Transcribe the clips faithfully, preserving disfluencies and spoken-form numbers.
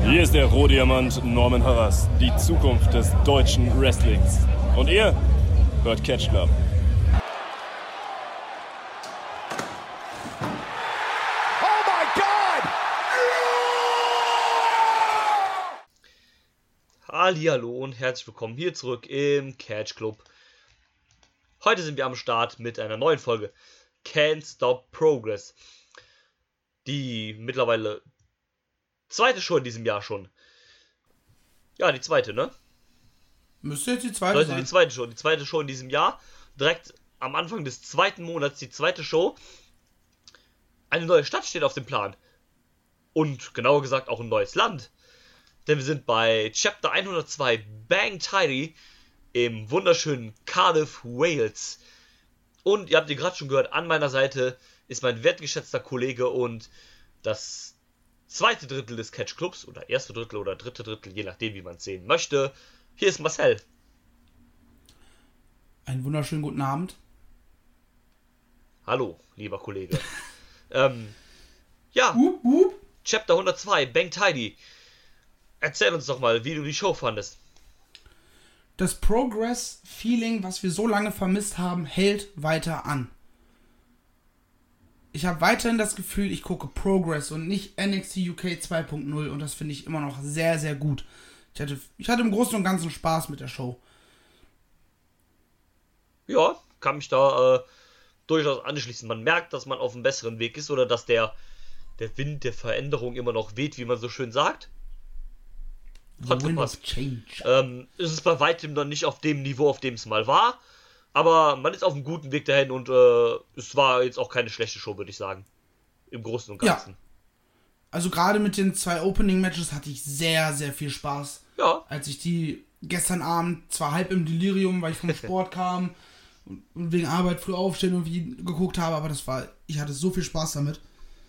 Hier ist der Rohdiamant Norman Harras, die Zukunft des deutschen Wrestlings. Und ihr hört Catch Club. Oh my God! Hallihallo und herzlich willkommen hier zurück im Catch Club. Heute sind wir am Start mit einer neuen Folge Can't Stop Progress. Die mittlerweile zweite Show in diesem Jahr schon. Ja, die zweite, ne? Müsste jetzt die zweite Leute, sein. die zweite Show. Die zweite Show in diesem Jahr. Direkt am Anfang des zweiten Monats, die zweite Show. Eine neue Stadt steht auf dem Plan. Und genauer gesagt auch ein neues Land. Denn wir sind bei Chapter hundertzwei Bang Tidy im wunderschönen Cardiff, Wales. Und ihr habt ihr gerade schon gehört, an meiner Seite ist mein wertgeschätzter Kollege und das zweite Drittel des Catch Clubs, oder erste Drittel oder dritte Drittel, je nachdem wie man es sehen möchte. Hier ist Marcel. Einen wunderschönen guten Abend. Hallo, lieber Kollege. ähm, ja, Hup, hup. Chapter hundertzwei, Bang Tidy. Erzähl uns doch mal, wie du die Show fandest. Das Progress-Feeling, was wir so lange vermisst haben, hält weiter an. Ich habe weiterhin das Gefühl, ich gucke Progress und nicht N X T U K zwei Punkt null und das finde ich immer noch sehr, sehr gut. Ich hatte, ich hatte im Großen und Ganzen Spaß mit der Show. Ja, kann mich da äh, durchaus anschließen. Man merkt, dass man auf einem besseren Weg ist oder dass der, der Wind der Veränderung immer noch weht, wie man so schön sagt. The Hat Wind gepasst. of Change. Ähm, es ist bei weitem noch nicht auf dem Niveau, auf dem es mal war. Aber man ist auf einem guten Weg dahin und äh, es war jetzt auch keine schlechte Show, würde ich sagen. Im Großen und Ganzen. Ja. Also gerade mit den zwei Opening-Matches hatte ich sehr, sehr viel Spaß. Ja. Als ich die gestern Abend zwar halb im Delirium, weil ich vom Sport kam und wegen Arbeit früh aufstehen und wie geguckt habe, aber das war, ich hatte so viel Spaß damit.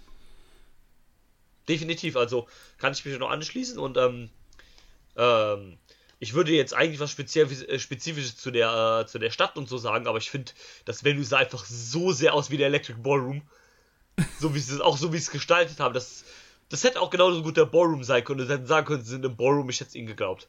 Definitiv, also kann ich mich noch anschließen und ähm, ähm, ich würde jetzt eigentlich was Spezielles, äh, Spezifisches zu der, äh, zu der Stadt und so sagen, aber ich finde, das Venue sah einfach so sehr aus wie der Electric Ballroom. So wie es auch so wie es gestaltet haben. Das, das hätte auch genauso gut der Ballroom sein können. Sie hätten sagen können, sie sind im Ballroom, ich hätte es ihnen geglaubt.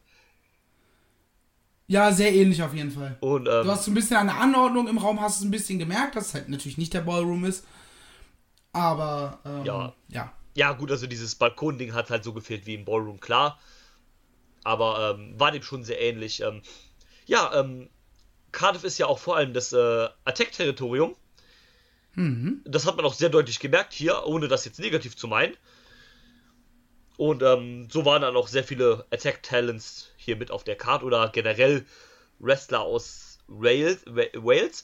Ja, sehr ähnlich auf jeden Fall. Und, ähm, du hast so ein bisschen eine Anordnung im Raum, hast es ein bisschen gemerkt, dass es halt natürlich nicht der Ballroom ist. Aber, ähm, Ja. ja. Ja, gut, also dieses Balkonding hat halt so gefehlt wie im Ballroom, klar. Aber ähm, war dem schon sehr ähnlich. Ähm, ja, ähm, Cardiff ist ja auch vor allem das äh, Attack-Territorium. Mhm. Das hat man auch sehr deutlich gemerkt hier, ohne das jetzt negativ zu meinen. Und ähm, so waren dann auch sehr viele Attack-Talents hier mit auf der Card oder generell Wrestler aus Wales. Wales.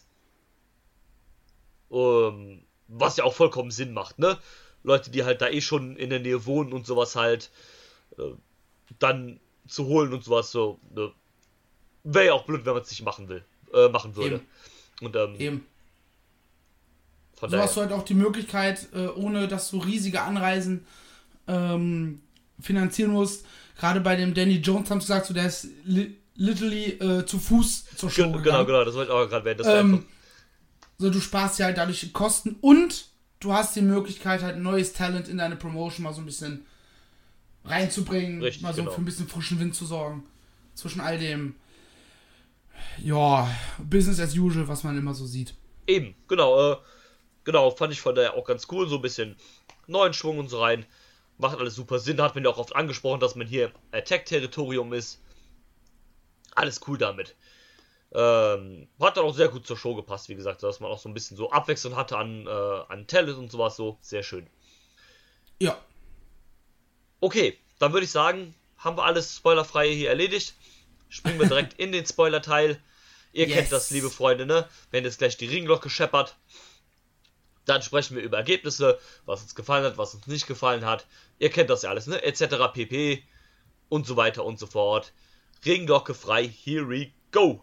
Ähm, was ja auch vollkommen Sinn macht, ne? Leute, die halt da eh schon in der Nähe wohnen und sowas halt, äh, dann zu holen und sowas so, ne? Wäre ja auch blöd, wenn man es nicht machen will, äh, machen würde. Eben. Und ähm, Eben. von So daher, hast du halt auch die Möglichkeit, äh, ohne dass du riesige Anreisen ähm, finanzieren musst. Gerade bei dem Danny Jones haben sie gesagt, so, der ist li literally äh, zu Fuß zur Show Gen- gegangen. genau, genau, das wollte ich auch gerade werden. Das war Ähm, einfach, so, du sparst dir halt dadurch Kosten und du hast die Möglichkeit, halt neues Talent in deine Promotion mal so ein bisschen reinzubringen, Richtig, mal so genau. für ein bisschen frischen Wind zu sorgen. Zwischen all dem, ja, Business as usual, was man immer so sieht. eben, genau, äh, genau, fand ich von daher auch ganz cool, so ein bisschen neuen Schwung und so rein. Macht alles super Sinn, hat man ja auch oft angesprochen, dass man hier Attack-Territorium ist. Alles cool damit. Ähm, hat dann auch sehr gut zur Show gepasst, wie gesagt, dass man auch so ein bisschen so Abwechslung hatte an, äh, an Talent und sowas, so, sehr schön. Ja, Okay, dann würde ich sagen, haben wir alles spoilerfrei hier erledigt. Springen wir direkt in den Spoiler-Teil. Ihr Yes. kennt das, liebe Freunde, ne? Wenn jetzt gleich die Ringglocke scheppert, dann sprechen wir über Ergebnisse, was uns gefallen hat, was uns nicht gefallen hat. Ihr kennt das ja alles, ne? Etc. pp. Und so weiter und so fort. Ringglocke frei, here we go!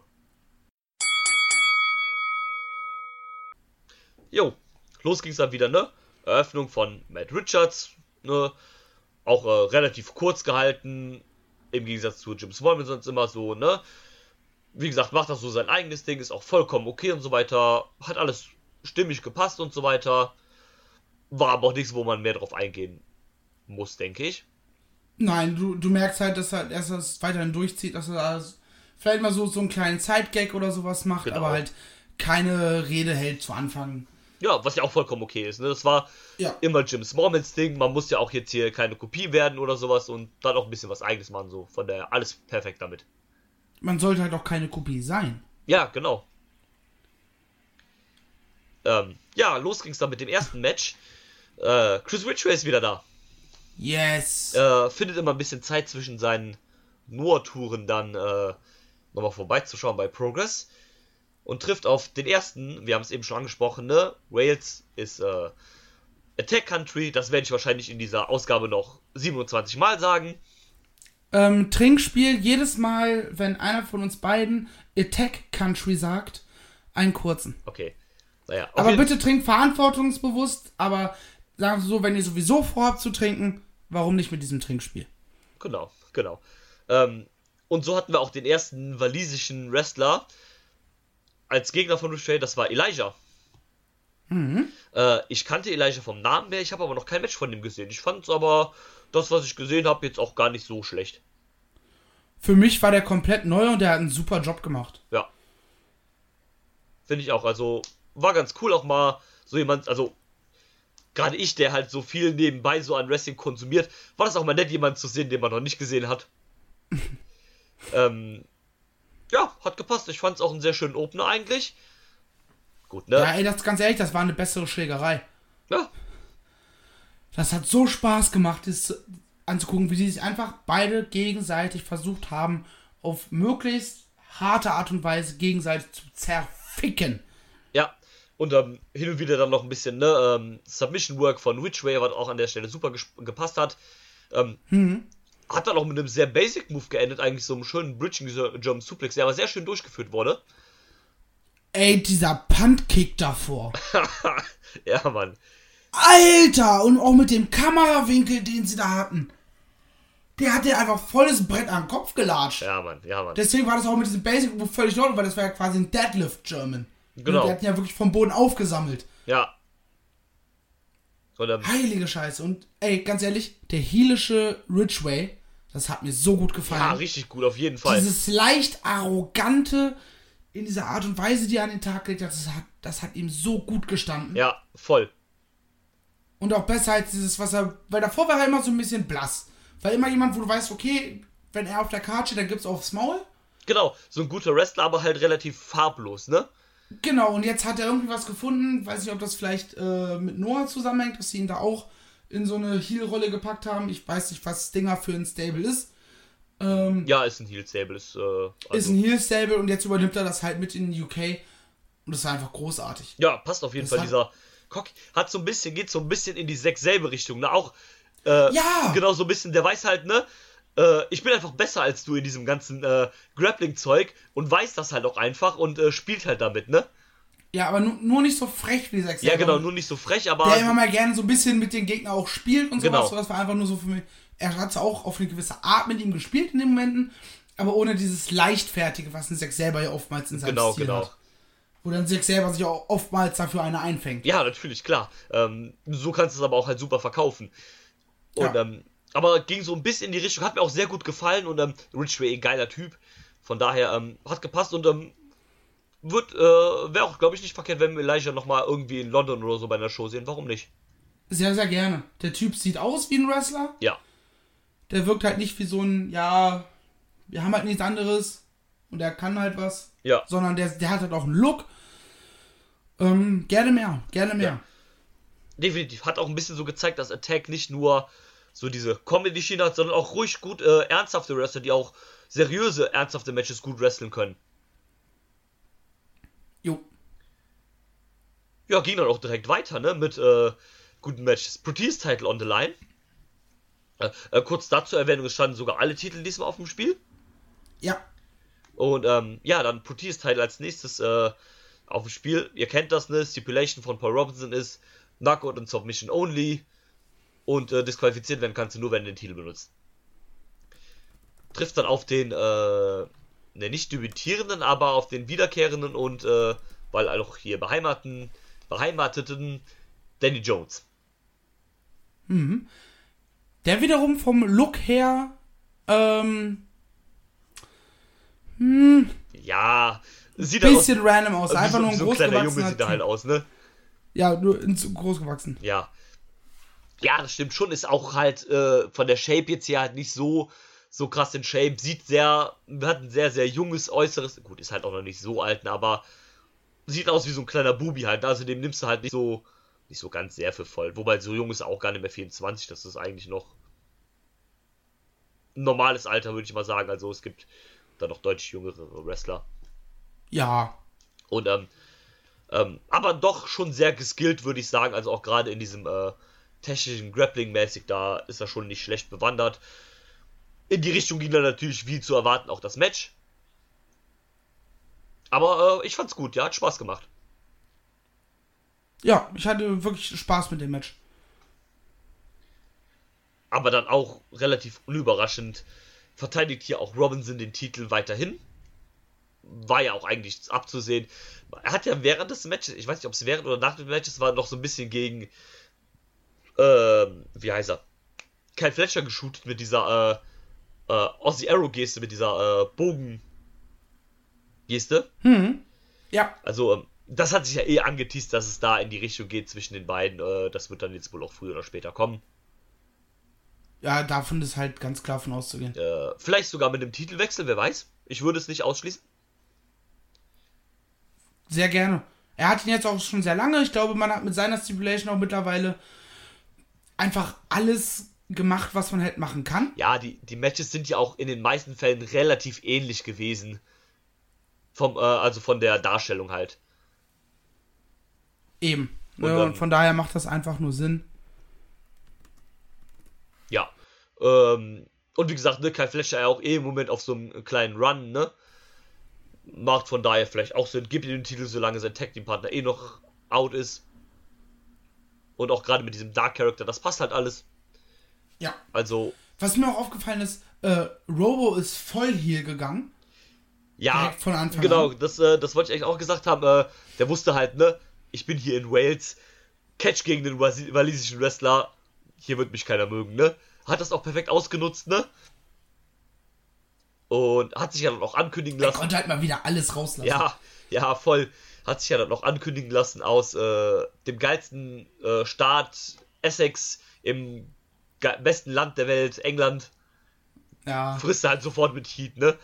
Jo, los ging's dann wieder, ne? Eröffnung von Matt Richards, ne? Auch äh, relativ kurz gehalten, im Gegensatz zu Jim Smallman sonst immer so, ne? Wie gesagt, macht das so sein eigenes Ding, ist auch vollkommen okay und so weiter. Hat alles stimmig gepasst und so weiter. War aber auch nichts, wo man mehr drauf eingehen muss, denke ich. Nein, du, du merkst halt, dass er erst das weiterhin durchzieht, dass er da vielleicht mal so, so einen kleinen Side-Gag oder sowas macht, Genau. aber halt keine Rede hält zu Anfang. Ja, was ja auch vollkommen okay ist. Ne? Das war Ja. immer Jim Smallmans Ding. Man muss ja auch jetzt hier keine Kopie werden oder sowas und dann auch ein bisschen was Eigenes machen. So. Von daher alles perfekt damit. Man sollte halt auch keine Kopie sein. Ja, genau. Ähm, ja, los ging's dann mit dem ersten Match. Äh, Chris Ridgway ist wieder da. Yes. Äh, findet immer ein bisschen Zeit zwischen seinen Noah-Touren dann äh, nochmal vorbeizuschauen bei Progress. Und trifft auf den ersten, wir haben es eben schon angesprochen, ne? Wales ist äh, Attack Country. Das werde ich wahrscheinlich in dieser Ausgabe noch siebenundzwanzig Mal sagen. Ähm, Trinkspiel, jedes Mal, wenn einer von uns beiden Attack Country sagt, einen kurzen. Okay. Naja, auf Aber jeden- bitte trinkt verantwortungsbewusst, aber sagen Sie so, wenn ihr sowieso vorhabt zu trinken, warum nicht mit diesem Trinkspiel? Genau, genau. Ähm, und so hatten wir auch den ersten walisischen Wrestler als Gegner von Ridgway, das war Elijah. Mhm. Äh, ich kannte Elijah vom Namen her, ich habe aber noch kein Match von ihm gesehen. Ich fand aber das, was ich gesehen habe, jetzt auch gar nicht so schlecht. Für mich war der komplett neu und der hat einen super Job gemacht. Ja. Finde ich auch. Also, war ganz cool auch mal so jemand, also, gerade ich, der halt so viel nebenbei so an Wrestling konsumiert, war das auch mal nett, jemanden zu sehen, den man noch nicht gesehen hat. ähm, ja, hat gepasst. Ich fand es auch einen sehr schönen Opener eigentlich. Gut, ne? Ja, ey, das ganz ehrlich, das war eine bessere Schlägerei. Ja, Das hat so Spaß gemacht, das anzugucken, wie sie sich einfach beide gegenseitig versucht haben, auf möglichst harte Art und Weise gegenseitig zu zerficken. ja. Und ähm, hin und wieder dann noch ein bisschen, ne, ähm, Submission Work von Ridgway, was auch an der Stelle super gesp- gepasst hat. Ähm, Mhm. Hat dann auch mit einem sehr Basic Move geendet, eigentlich so einem schönen Bridging German Suplex, der aber sehr schön durchgeführt wurde. Ey, dieser Puntkick davor. Ja, Mann. Alter! Und auch mit dem Kamerawinkel, den sie da hatten. Der hat dir einfach volles Brett am Kopf gelatscht. Ja, Mann, ja, Mann. Deswegen war das auch mit diesem Basic Move völlig in Ordnung, weil das war ja quasi ein Deadlift German. Genau. Und die hatten ja wirklich vom Boden aufgesammelt. Ja. Und, ähm, Heilige Scheiße. Und ey, ganz ehrlich, der heelische Ridgway, das hat mir so gut gefallen. ja, richtig gut, auf jeden Fall. Dieses leicht arrogante in dieser Art und Weise, die er an den Tag gelegt hat, das hat, das hat ihm so gut gestanden. Ja, voll. Und auch besser als dieses, was er, weil davor war er immer so ein bisschen blass. Weil immer jemand, wo du weißt, okay, wenn er auf der Karte steht, dann gibt's aufs Maul. Genau, so ein guter Wrestler, aber halt relativ farblos, ne? Genau, und jetzt hat er irgendwie was gefunden, weiß nicht, ob das vielleicht äh, mit Noah zusammenhängt, dass sie ihn da auch in so eine Heel-Rolle gepackt haben. Ich weiß nicht, was Stinger für ein Stable ist. Ähm, Ja, ist ein Heel Stable, ist, äh, also, ist ein Heel-Stable und jetzt übernimmt er das halt mit in den U K. Und das war einfach großartig. ja, passt auf jeden Das Fall, hat- dieser Cock hat so ein bisschen, geht so ein bisschen in die Zack selbe Richtung, ne? Auch, äh, Ja! genau so ein bisschen, der weiß halt, ne? Äh, ich bin einfach besser als du in diesem ganzen äh, Grappling-Zeug und weiß das halt auch einfach und äh, spielt halt damit, ne? Ja, aber nur, nur nicht so frech wie Zack Ja, Sabre, genau, nur nicht so frech, aber. der immer mal gerne so ein bisschen mit den Gegnern auch spielt und sowas. Genau. So, das war einfach nur so für mich. Er hat auch auf eine gewisse Art mit ihm gespielt in den Momenten, aber ohne dieses Leichtfertige, was ein Zack selber ja oftmals in seinem Genau, Stil genau. hat. Wo dann Zack selber sich auch oftmals dafür eine einfängt. Ja, natürlich, klar. Ähm, so kannst du es aber auch halt super verkaufen. Und, Ja. ähm, aber ging so ein bisschen in die Richtung, hat mir auch sehr gut gefallen und ähm, Ridgway, ein geiler Typ. Von daher, ähm, hat gepasst und ähm, wird, äh, wäre auch, glaube ich, nicht verkehrt, wenn wir Elijah nochmal irgendwie in London oder so bei einer Show sehen. Warum nicht? Sehr, sehr gerne. Der Typ sieht aus wie ein Wrestler. Ja. Der wirkt halt nicht wie so ein, ja, wir haben halt nichts anderes und der kann halt was. Ja. Sondern der, der hat halt auch einen Look. Ähm, gerne mehr, gerne mehr. Ja. Definitiv. Hat auch ein bisschen so gezeigt, dass Attack nicht nur so diese Comedy-Schiene hat, sondern auch ruhig gut äh, ernsthafte Wrestler, die auch seriöse, ernsthafte Matches gut wresteln können. Jo. Ja, ging dann auch direkt weiter, ne, mit äh, guten Matches. Protease Title on the line. Äh, äh, kurz dazu Erwähnung, es standen sogar alle Titel diesmal auf dem Spiel. Ja. Und ähm, ja, dann Protease Title als nächstes äh, auf dem Spiel. Ihr kennt das, ne? Stipulation von Paul Robinson ist Knockout und Submission only. Und äh, disqualifiziert werden kannst du nur, wenn du den Titel benutzt. Trifft dann auf den, äh, ne, nicht debütierenden, aber auf den wiederkehrenden und, äh, weil auch hier beheimateten, beheimateten Danny Jones. Mhm. der wiederum vom Look her, ähm, hm, Ja, sieht bisschen aus, random aus. wie Einfach so, nur ein so ein kleiner Junge großgewachsener sieht er halt Typ. aus, ne? Ja, nur in- groß gewachsen. Ja. Ja, das stimmt schon. Ist auch halt äh, von der Shape jetzt hier halt nicht so, so krass in Shape. Sieht sehr, hat ein sehr, sehr junges Äußeres. Gut, ist halt auch noch nicht so alt, ne, aber sieht aus wie so ein kleiner Bubi halt. Also dem nimmst du halt nicht so, nicht so ganz sehr für voll. Wobei so jung ist er auch gar nicht mehr vierundzwanzig. Das ist eigentlich noch ein normales Alter, würde ich mal sagen. Also es gibt da noch deutlich jüngere Wrestler. Ja. Und, ähm, ähm, aber doch schon sehr geskillt, würde ich sagen. Also auch gerade in diesem, äh, technischen Grappling-mäßig, da ist er schon nicht schlecht bewandert. In die Richtung ging dann natürlich, wie zu erwarten, auch das Match. Aber äh, ich fand's gut, ja, hat Spaß gemacht. Ja, ich hatte wirklich Spaß mit dem Match. Aber dann auch relativ unüberraschend verteidigt hier auch Robinson den Titel weiterhin. War ja auch eigentlich abzusehen. Er hat ja während des Matches, ich weiß nicht, ob es während oder nach dem Matches war, noch so ein bisschen gegen Ähm, wie heißt er? Kyle Fletcher geshootet mit dieser äh, äh, Aussie Arrow Geste, mit dieser äh, Bogen Geste. Hm. Ja. Also, ähm, das hat sich ja eh angeteased, dass es da in die Richtung geht zwischen den beiden. Äh, das wird dann jetzt wohl auch früher oder später kommen. Ja, davon ist halt ganz klar von auszugehen. Äh, vielleicht sogar mit dem Titelwechsel, wer weiß. Ich würde es nicht ausschließen. Sehr gerne. Er hat ihn jetzt auch schon sehr lange. Ich glaube, man hat mit seiner Stipulation auch mittlerweile einfach alles gemacht, was man halt machen kann. Ja, die, die Matches sind ja auch in den meisten Fällen relativ ähnlich gewesen. Vom, äh, also von der Darstellung halt. Eben. Und, Ja, ähm, und von daher macht das einfach nur Sinn. Ja. Ähm, und wie gesagt, ne, Kyle Fletcher ja auch eh im Moment auf so einem kleinen Run, ne? Macht von daher vielleicht auch Sinn. Gibt ihm den Titel, solange sein Tag-Team-Partner eh noch out ist. Und auch gerade mit diesem Dark Character, das passt halt alles. Ja. Also, Was mir auch aufgefallen ist, äh, Robo ist voll hier gegangen. ja, Direkt von Anfang genau, an. das, äh, das wollte ich eigentlich auch gesagt haben. Äh, der wusste halt, ne, ich bin hier in Wales, Catch gegen den Wasi- walisischen Wrestler, hier wird mich keiner mögen, ne? Hat das auch perfekt ausgenutzt, ne? Und hat sich ja dann auch ankündigen Er lassen. konnte halt mal wieder alles rauslassen. Ja, ja, voll. Hat sich ja dann noch ankündigen lassen aus äh, dem geilsten äh, Staat Essex im ge- besten Land der Welt, England. Ja, Frisst er halt sofort mit Heat, ne?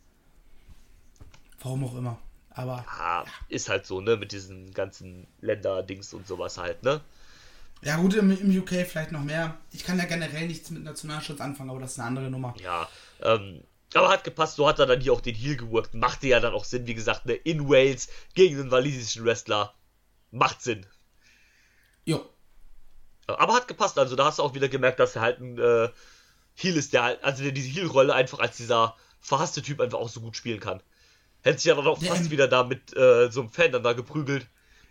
warum auch immer. Aber Ah, ist halt so, ne? Mit diesen ganzen Länder-Dings und sowas halt, ne? ja gut, im, im U K vielleicht noch mehr. Ich kann ja generell nichts mit Nationalschutz anfangen, aber das ist eine andere Nummer. Ja, ähm, aber hat gepasst, so hat er dann hier auch den Heel geworkt. Machte ja dann auch Sinn, wie gesagt, ne? In Wales gegen einen walisischen Wrestler. Macht Sinn. Jo. Aber hat gepasst, also da hast du auch wieder gemerkt, dass er halt ein äh, Heel ist, der halt, also der diese Heel-Rolle einfach als dieser verhasste Typ einfach auch so gut spielen kann. Hätte sich ja dann auch Der, fast ähm, wieder da mit äh, so einem Fan dann da geprügelt.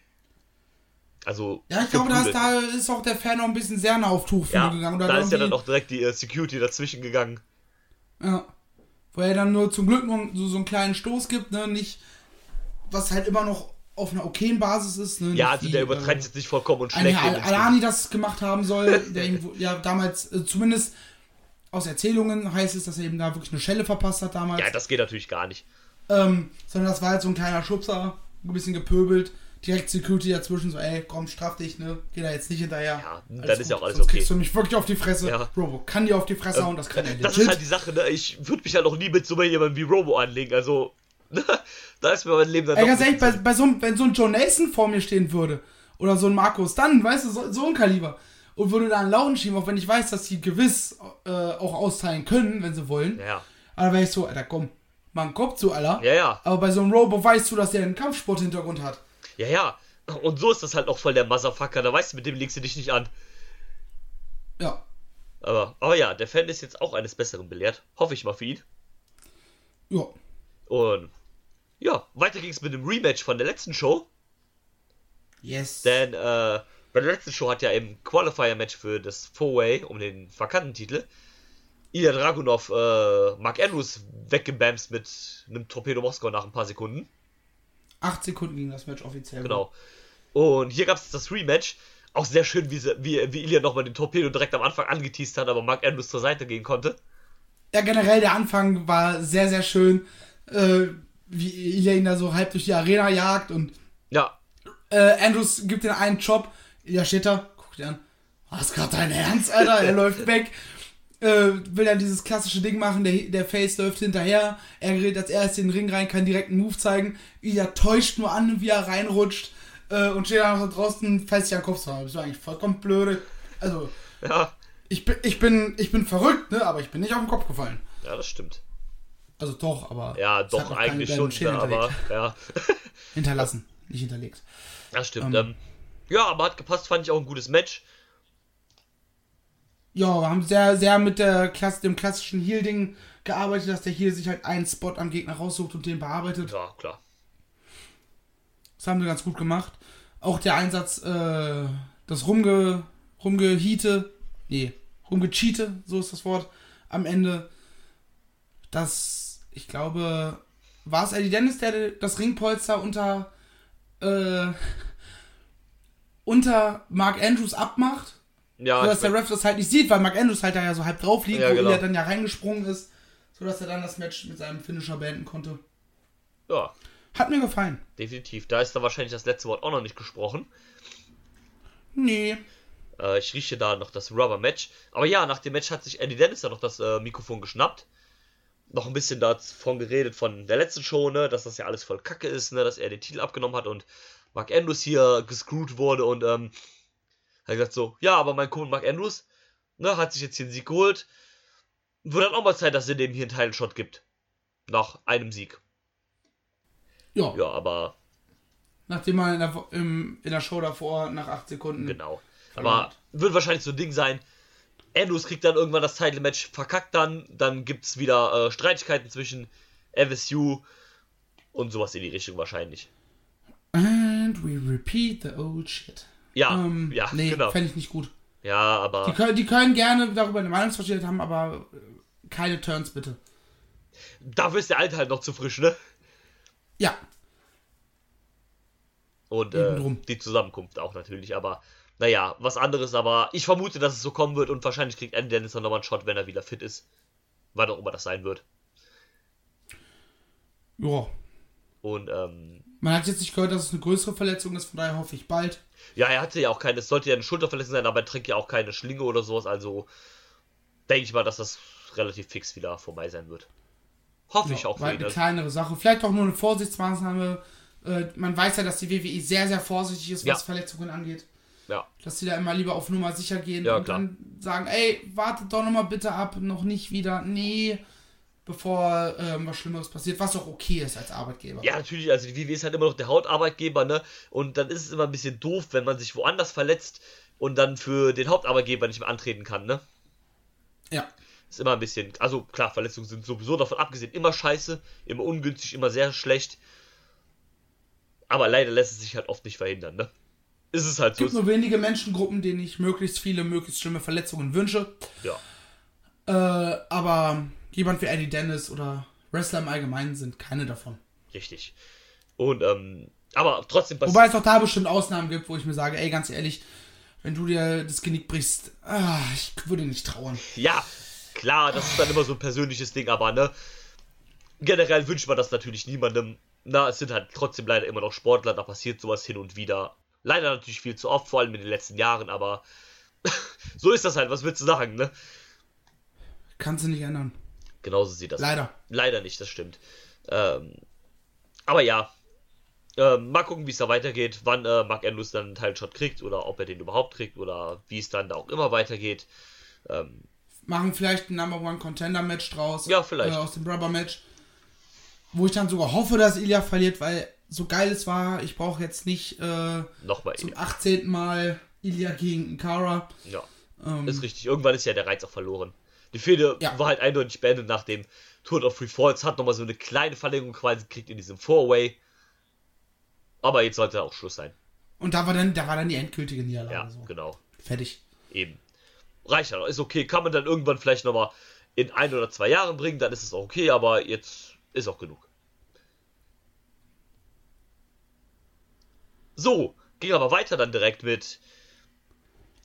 Also, Ja, ich glaube, da ist, geprügelt. da ist auch der Fan noch ein bisschen sehr nah auf Tuchfühle ja, gegangen. Oder da ist ja irgendwie- dann auch direkt die äh, Security dazwischen gegangen. Ja. Wo er dann nur zum Glück nur so, so einen kleinen Stoß gibt, ne? Nicht, was halt immer noch auf einer okayen Basis ist, ne? Ja, Nicht also wie, der übertreibt äh, jetzt nicht vollkommen und ein schlägt Herr ihn ins Alani das gemacht haben soll, der ihm wo- ja damals, äh, zumindest aus Erzählungen heißt es, dass er eben da wirklich eine Schelle verpasst hat damals. Ja, das geht natürlich gar nicht. Ähm, sondern das war halt so ein kleiner Schubser, ein bisschen gepöbelt, direkt Security dazwischen, so, ey, komm, straff dich, ne? Geh da jetzt nicht hinterher. Ja, dann Alles ist ja gut, auch alles sonst okay. kriegst du mich wirklich auf die Fresse. Ja. Robo kann dir auf die Fresse hauen, das kann er Das legit. ist halt die Sache, ne? Ich würde mich halt auch nie mit so jemandem wie Robo anlegen, also, da ist mir mein Leben dann Ey, doch ganz ein ehrlich, bei, bisschen- bei so einem, wenn so ein Joe Nason vor mir stehen würde, oder so ein Markus Dunn, weißt du, so, so ein Kaliber, und würde da einen Lauten schieben, auch wenn ich weiß, dass die gewiss äh, auch austeilen können, wenn sie wollen. Ja, Aber wäre ich so, Alter, komm, mach einen Kopf zu, Alter. ja, ja. Aber bei so einem Robo weißt du, dass der einen Kampfsport-Hintergrund hat. Ja, ja. Und so ist das halt auch voll der Motherfucker. Da weißt du, mit dem legst du dich nicht an. Ja. Aber, aber ja, der Fan ist jetzt auch eines Besseren belehrt. Hoffe ich mal für ihn. Ja. Und ja, weiter ging es mit dem Rematch von der letzten Show. Yes. Denn äh, bei der letzten Show hat ja im Qualifier-Match für das Four-Way um den vakanten Titel Ilya Dragunov äh, Mark Andrews weggebamst mit einem Torpedo Moskau nach ein paar Sekunden. Acht Sekunden ging das Match offiziell. Genau. Und hier gab es das Rematch. Auch sehr schön, wie, sie, wie, wie Ilya nochmal den Torpedo direkt am Anfang angeteased hat, aber Mark Andrews zur Seite gehen konnte. Ja, generell der Anfang war sehr, sehr schön, äh, wie Ilya ihn da so halb durch die Arena jagt und Ja. äh, Andrews gibt den einen Job, Ilya steht da, guckt ihn an, hast grad dein Ernst, Alter? Er läuft weg, äh, will dann dieses klassische Ding machen, der, der Face läuft hinterher, er gerät als erstes in den Ring rein, kann direkt einen Move zeigen, Ilya täuscht nur an, wie er reinrutscht, äh, und steht dann noch draußen, fällt sich an den Kopf, das ist eigentlich vollkommen blöde, also, Ja. ich bin, ich bin, ich bin verrückt, ne, aber ich bin nicht auf den Kopf gefallen. Ja, das stimmt. Also doch, aber... Ja, es hat doch, noch eigentlich keine schon, Schäden ne, aber, hinterlegt. ja. Hinterlassen, nicht hinterlegt. Das stimmt. Ähm. Ähm, ja, aber hat gepasst, fand ich auch ein gutes Match. Ja, wir haben sehr, sehr mit der Klasse, dem klassischen Heal-Ding gearbeitet, dass der Heal sich halt einen Spot am Gegner raussucht und den bearbeitet. Ja, klar. Das haben sie ganz gut gemacht. Auch der Einsatz, äh, das Rumge, Rumgehiete, nee, Rumgecheate, so ist das Wort, am Ende. Das, ich glaube, war es Eddie Dennis, der das Ringpolster unter, äh, unter Mark Andrews abmacht? Ja, So dass ich der mein, Ref das halt nicht sieht, weil Mark Andrews halt da ja so halb drauf liegt, Ja, wo genau. er dann ja reingesprungen ist, sodass er dann das Match mit seinem Finisher beenden konnte. ja, Hat mir gefallen. definitiv. Da ist da wahrscheinlich das letzte Wort auch noch nicht gesprochen. Nee. Äh, ich rieche da noch das Rubber-Match. Aber ja, nach dem Match hat sich Eddie Dennis ja noch das äh, Mikrofon geschnappt. Noch ein bisschen davon geredet von der letzten Show, ne, dass das ja alles voll Kacke ist, ne, dass er den Titel abgenommen hat und Mark Andrews hier gescrewt wurde und ähm, hat gesagt so, ja, aber mein Kumpel Mark Andrews, ne, hat sich jetzt hier einen Sieg geholt. Wird dann auch mal Zeit, dass er dem hier einen Title-Shot gibt. Nach einem Sieg. Ja. Ja, aber Nachdem er in der, Wo- im, in der Show davor nach acht Sekunden. genau. verloren Aber hat. wird wahrscheinlich so ein Ding sein. Andrews kriegt dann irgendwann das Title-Match verkackt dann. Dann gibt es wieder äh, Streitigkeiten zwischen F S U und sowas in die Richtung wahrscheinlich. And we repeat the old shit. Ja, ähm, ja, nee, genau. fände ich nicht gut. Ja, Die aber können, die können gerne darüber eine Meinungsverschiedenheit haben, aber äh, keine Turns bitte. dafür ist der Alte halt noch zu frisch, ne? Ja, Und äh, Eben drum. die Zusammenkunft auch natürlich, aber naja, was anderes, aber ich vermute, dass es so kommen wird und wahrscheinlich kriegt Andy Dennis dann nochmal einen Shot, wenn er wieder fit ist. Wann auch immer das sein wird. ja. Und ähm, Man hat jetzt nicht gehört, dass es eine größere Verletzung ist, von daher hoffe ich bald. ja, er hatte ja auch keine, es sollte ja eine Schulterverletzung sein, aber er trägt ja auch keine Schlinge oder sowas, also denke ich mal, dass das relativ fix wieder vorbei sein wird. Hoffe ich auch für Weil ihn. eine Also, kleinere Sache. Vielleicht auch nur eine Vorsichtsmaßnahme. Äh, man weiß ja, dass die W W E sehr, sehr vorsichtig ist, was Ja. Verletzungen angeht. ja, Dass die da immer lieber auf Nummer sicher gehen Ja, und klar. dann sagen, ey, wartet doch nochmal bitte ab, noch nicht wieder, nee, bevor ähm, was Schlimmeres passiert, was auch okay ist als Arbeitgeber. ja, natürlich, also die W W E ist halt immer noch der Hauptarbeitgeber, ne? Und dann ist es immer ein bisschen doof, wenn man sich woanders verletzt und dann für den Hauptarbeitgeber nicht mehr antreten kann, ne? Ja. Ist immer ein bisschen, also klar, Verletzungen sind sowieso davon abgesehen immer scheiße, immer ungünstig, immer sehr schlecht. Aber leider lässt es sich halt oft nicht verhindern, ne? Ist es halt Es so. gibt nur wenige Menschengruppen, denen ich möglichst viele, möglichst schlimme Verletzungen wünsche. Ja. Äh, aber jemand wie Eddie Dennis oder Wrestler im Allgemeinen sind keine davon. Richtig. Und, ähm, aber trotzdem passiert. Wobei es auch da bestimmt Ausnahmen gibt, wo ich mir sage, ey, ganz ehrlich, wenn du dir das Genick brichst, ah, ich würde nicht trauern. Ja, klar, das ist dann immer so ein persönliches Ding, aber ne, generell wünscht man das natürlich niemandem. Na, es sind halt trotzdem leider immer noch Sportler, da passiert sowas hin und wieder. Leider natürlich viel zu oft, vor allem in den letzten Jahren, aber so ist das halt, was willst du sagen, ne? Kannst du nicht ändern. Genauso sieht das. Leider. Leider nicht, das stimmt. Ähm, aber ja, ähm, mal gucken, wie es da weitergeht, wann äh, Mark Andrews dann einen Title-Shot kriegt oder ob er den überhaupt kriegt oder wie es dann da auch immer weitergeht. Ähm, Machen vielleicht ein Number One Contender Match draus. Ja, vielleicht. Äh, aus dem Rubber Match. Wo ich dann sogar hoffe, dass Ilya verliert, weil so geil es war, ich brauche jetzt nicht äh, Nochmal. zum achtzehnten Mal Ilya gegen Cara. Ja, Ähm, ist richtig. Irgendwann ist ja der Reiz auch verloren. Die Fehde Ja. war halt eindeutig beendet nach dem Tour of Free Falls, hat nochmal so eine kleine Verlängerung quasi gekriegt in diesem Four-Way. Aber jetzt sollte auch Schluss sein. und da war dann, da war dann die endgültige Niederlage. Ja, so. genau. Fertig. Eben. Reicht ja noch. Ist okay. Kann man dann irgendwann vielleicht nochmal in ein oder zwei Jahren bringen, dann ist es auch okay, aber jetzt ist auch genug. So, ging aber weiter dann direkt mit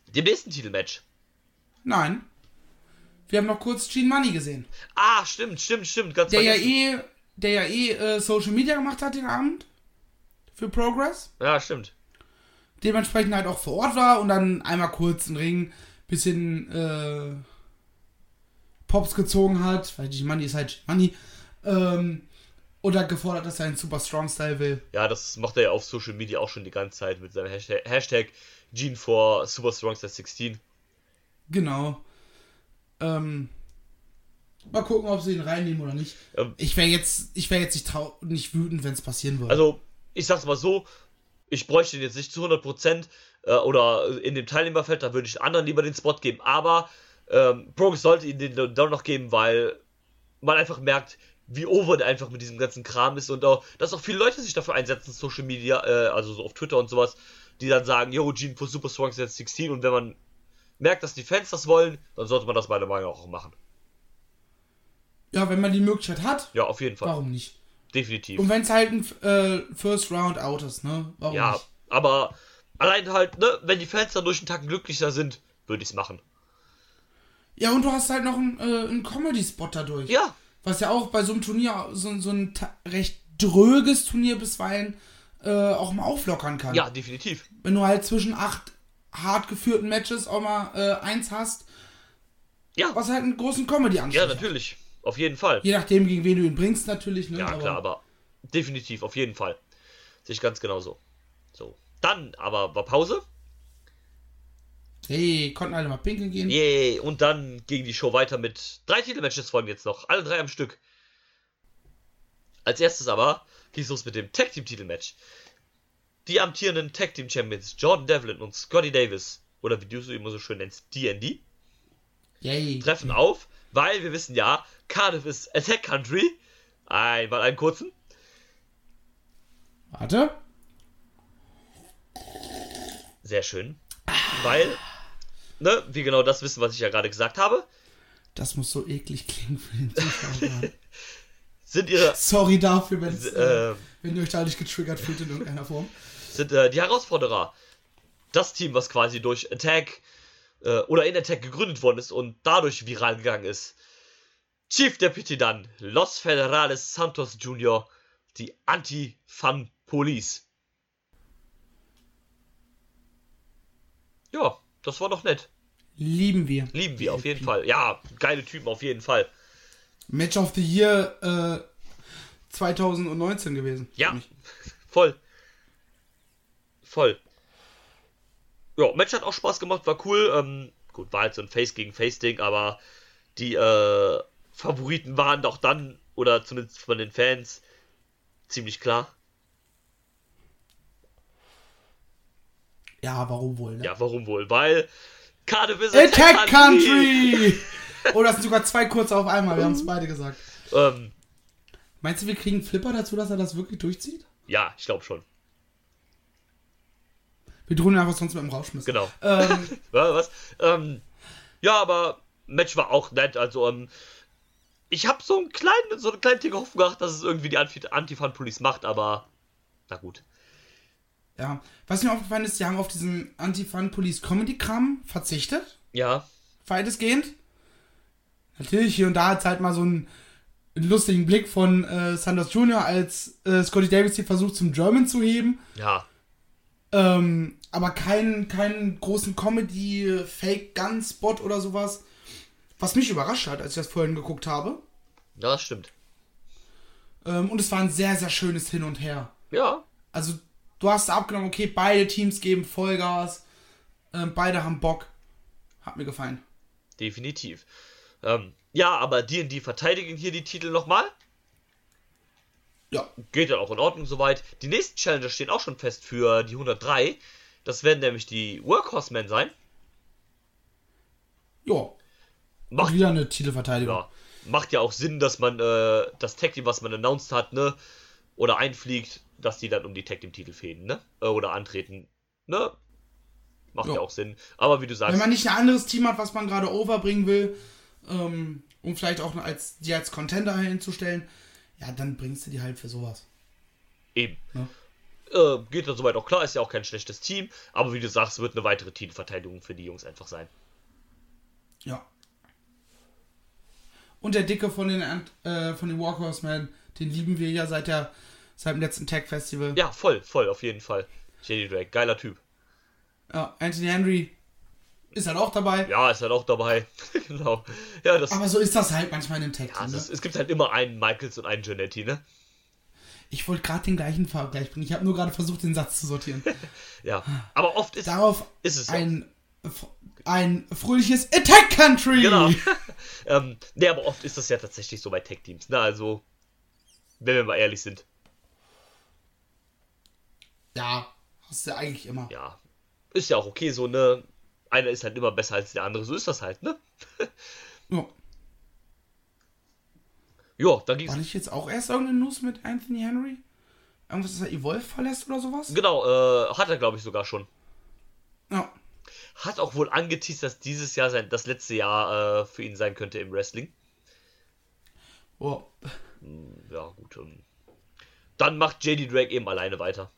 Dem nächsten Titelmatch. Nein. Wir haben noch kurz Gene Money gesehen. Ah, stimmt, stimmt, stimmt. Ganz der ja vergessen. eh, der ja eh äh, Social Media gemacht hat den Abend. Für Progress. Ja, stimmt. Dementsprechend halt auch vor Ort war und dann einmal kurz einen Ring, bisschen äh, Pops gezogen hat, weil Gene Money ist halt Gene Money. Ähm, und hat gefordert, dass er einen Super Strong Style will. Ja, das macht er ja auf Social Media auch schon die ganze Zeit mit seinem Hashtag, Hashtag Gene for Super Strong Style sechzehn. Genau. Ähm, mal gucken, ob sie ihn reinnehmen oder nicht. Ähm, ich wäre jetzt, ich wäre jetzt nicht, trau nicht wütend, wenn es passieren würde. Also, ich sag's mal so, ich bräuchte ihn jetzt nicht zu hundert Prozent äh, oder in dem Teilnehmerfeld, da würde ich anderen lieber den Spot geben, aber ähm, Progress sollte ihn den dann noch geben, weil man einfach merkt, wie over der einfach mit diesem ganzen Kram ist und auch, dass auch viele Leute sich dafür einsetzen, Social Media, äh, also so auf Twitter und sowas, die dann sagen, yo, Gene for Super Strong Style sechzehn, und wenn man merkt, dass die Fans das wollen, dann sollte man das meiner Meinung nach auch machen. Ja, wenn man die Möglichkeit hat, Ja, auf jeden Fall. warum nicht? Definitiv. Und wenn es halt ein äh, First Round Out ist, ne? Warum Ja, nicht? aber allein halt, ne, wenn die Fans dann durch den Tag glücklicher sind, würde ich's machen. Ja, und du hast halt noch einen, äh, einen Comedy-Spot dadurch. Ja. Was ja auch bei so einem Turnier, so, so ein ta- recht dröges Turnier bisweilen äh, auch mal auflockern kann. Ja, definitiv. Wenn du halt zwischen acht hart geführten Matches auch mal äh, eins hast, Ja. was halt einen großen Comedy-Anstrich Ja, hat. natürlich. Auf jeden Fall. Je nachdem, gegen wen du ihn bringst, natürlich. Ne? Ja, klar, aber definitiv, auf jeden Fall. Sehe ich ganz genauso. So. Dann aber war Pause. Hey, konnten alle mal pinkeln gehen. Yay. Und dann ging die Show weiter mit drei Titelmatches folgen jetzt noch. Alle drei am Stück. Als erstes aber ging es los mit dem Tag Team Titelmatch. Die amtierenden Tag Team Champions Jordan Devlin und Scotty Davis, oder wie du es immer so schön nennst, D N D, Yay. treffen auf, weil wir wissen ja, Cardiff ist Attack Country. Einmal einen kurzen. Warte. Sehr schön. Weil, ne, wir genau das wissen, was ich ja gerade gesagt habe, Das muss so eklig klingen für den Zuschauer. sind ihre, Sorry dafür, wenn's, äh, äh, wenn ihr euch dadurch getriggert fühlt in irgendeiner Form. sind äh, die Herausforderer. Das Team, was quasi durch Attack äh, oder in Attack gegründet worden ist und dadurch viral gegangen ist. Chief Deputy dann, Los Federales Santos Junior, die Anti-Fun Police. Ja, das war doch nett. Lieben wir. Lieben wir auf jeden Fall. Ja, geile Typen auf jeden Fall. Match of the Year äh, zwanzig neunzehn gewesen. Ja, für mich. voll. Voll. Ja, Match hat auch Spaß gemacht, war cool. Ähm, gut, war halt so ein Face gegen Face-Ding, aber die äh, Favoriten waren doch dann, oder zumindest von den Fans, ziemlich klar. Ja, warum wohl, ne? Ja, warum wohl? Weil Cardiff ist Attack Country! Oh, das sind sogar zwei kurze auf einmal, wir haben es beide gesagt. Ähm, Meinst du, wir kriegen Flipper dazu, dass er das wirklich durchzieht? ja, ich glaube schon. Wir drohen ihn einfach sonst mit dem Rausschmissen. Genau. Ähm, Ja, was? Ähm, ja, aber Match war auch nett. Also, ähm, ich habe so einen kleinen, so eine kleine Tick Hoffnung gehabt, dass es irgendwie die Anti-Fan-Police macht, aber na gut. ja. Was mir aufgefallen ist, die haben auf diesen Anti-Fun-Police-Comedy-Kram verzichtet. Ja, Weitestgehend. Natürlich, hier und da hat es halt mal so einen, einen lustigen Blick von äh, Santos Junior, als äh, Scotty Davis hier versucht, zum German zu heben. ja, Ähm, aber keinen keinen großen Comedy-Fake-Gun-Spot oder sowas. Was mich überrascht hat, als ich das vorhin geguckt habe. ja, das stimmt. Ähm, und es war ein sehr, sehr schönes Hin und Her. Ja, Also, du hast abgenommen, okay, beide Teams geben Vollgas. Ähm, beide haben Bock. Hat mir gefallen. definitiv. Ähm, ja, aber D N D verteidigen hier die Titel nochmal. Ja. Geht dann auch in Ordnung soweit. Die nächsten Challenger stehen auch schon fest für die hundertdrei. Das werden nämlich die Workhorsemen sein. Ja. Macht, Und wieder eine Titelverteidigung. ja, macht ja auch Sinn, dass man äh, das Tag Team, was man announced hat, ne, oder einfliegt, dass die dann um die Tag Team Titel fäden, ne, äh, oder antreten, ne, macht ja. Ja. auch Sinn. Aber wie du sagst, Wenn man nicht ein anderes Team hat, was man gerade overbringen will, ähm, um vielleicht auch als, die als Contender hinzustellen, ja, dann bringst du die halt für sowas. eben. Ja. Äh, geht dann soweit auch klar, ist ja auch kein schlechtes Team, aber wie du sagst, wird eine weitere Titelverteidigung für die Jungs einfach sein. Ja. Und der Dicke von den, äh, von den Warhorsemen, den lieben wir ja seit der seit dem letzten Tag-Festival. Ja, voll, voll, auf jeden Fall. J D Drake, geiler Typ. Ja, Anthony Henry ist halt auch dabei. Ja, ist halt auch dabei. Genau. Ja, das, Aber so ist das halt manchmal in dem Tag. ja, ne? das, es gibt halt immer einen Michaels und einen Giannetti, ne? Ich wollte gerade den gleichen Vergleich bringen. Ich habe nur gerade versucht, den Satz zu sortieren. Ja, aber oft ist, Darauf ist es ja. ein, ein fröhliches Attack Country. Genau. ähm, ne, aber oft ist das ja tatsächlich so bei Tech-Teams, ne? Also, wenn wir mal ehrlich sind. Ja, hast du eigentlich immer. Ja, ist ja auch okay so, ne? Einer ist halt immer besser als der andere, so ist das halt, ne? Ja. Ja, da ging's. War nicht jetzt auch erst irgendeine News mit Anthony Henry? Irgendwas, dass er Evolve verlässt oder sowas? Genau, äh, hat er glaube ich sogar schon. Ja. Hat auch wohl angeteased, dass dieses Jahr sein, das letzte Jahr äh, für ihn sein könnte im Wrestling. Oh. Ja, gut. Ähm, dann macht J D Drake eben alleine weiter.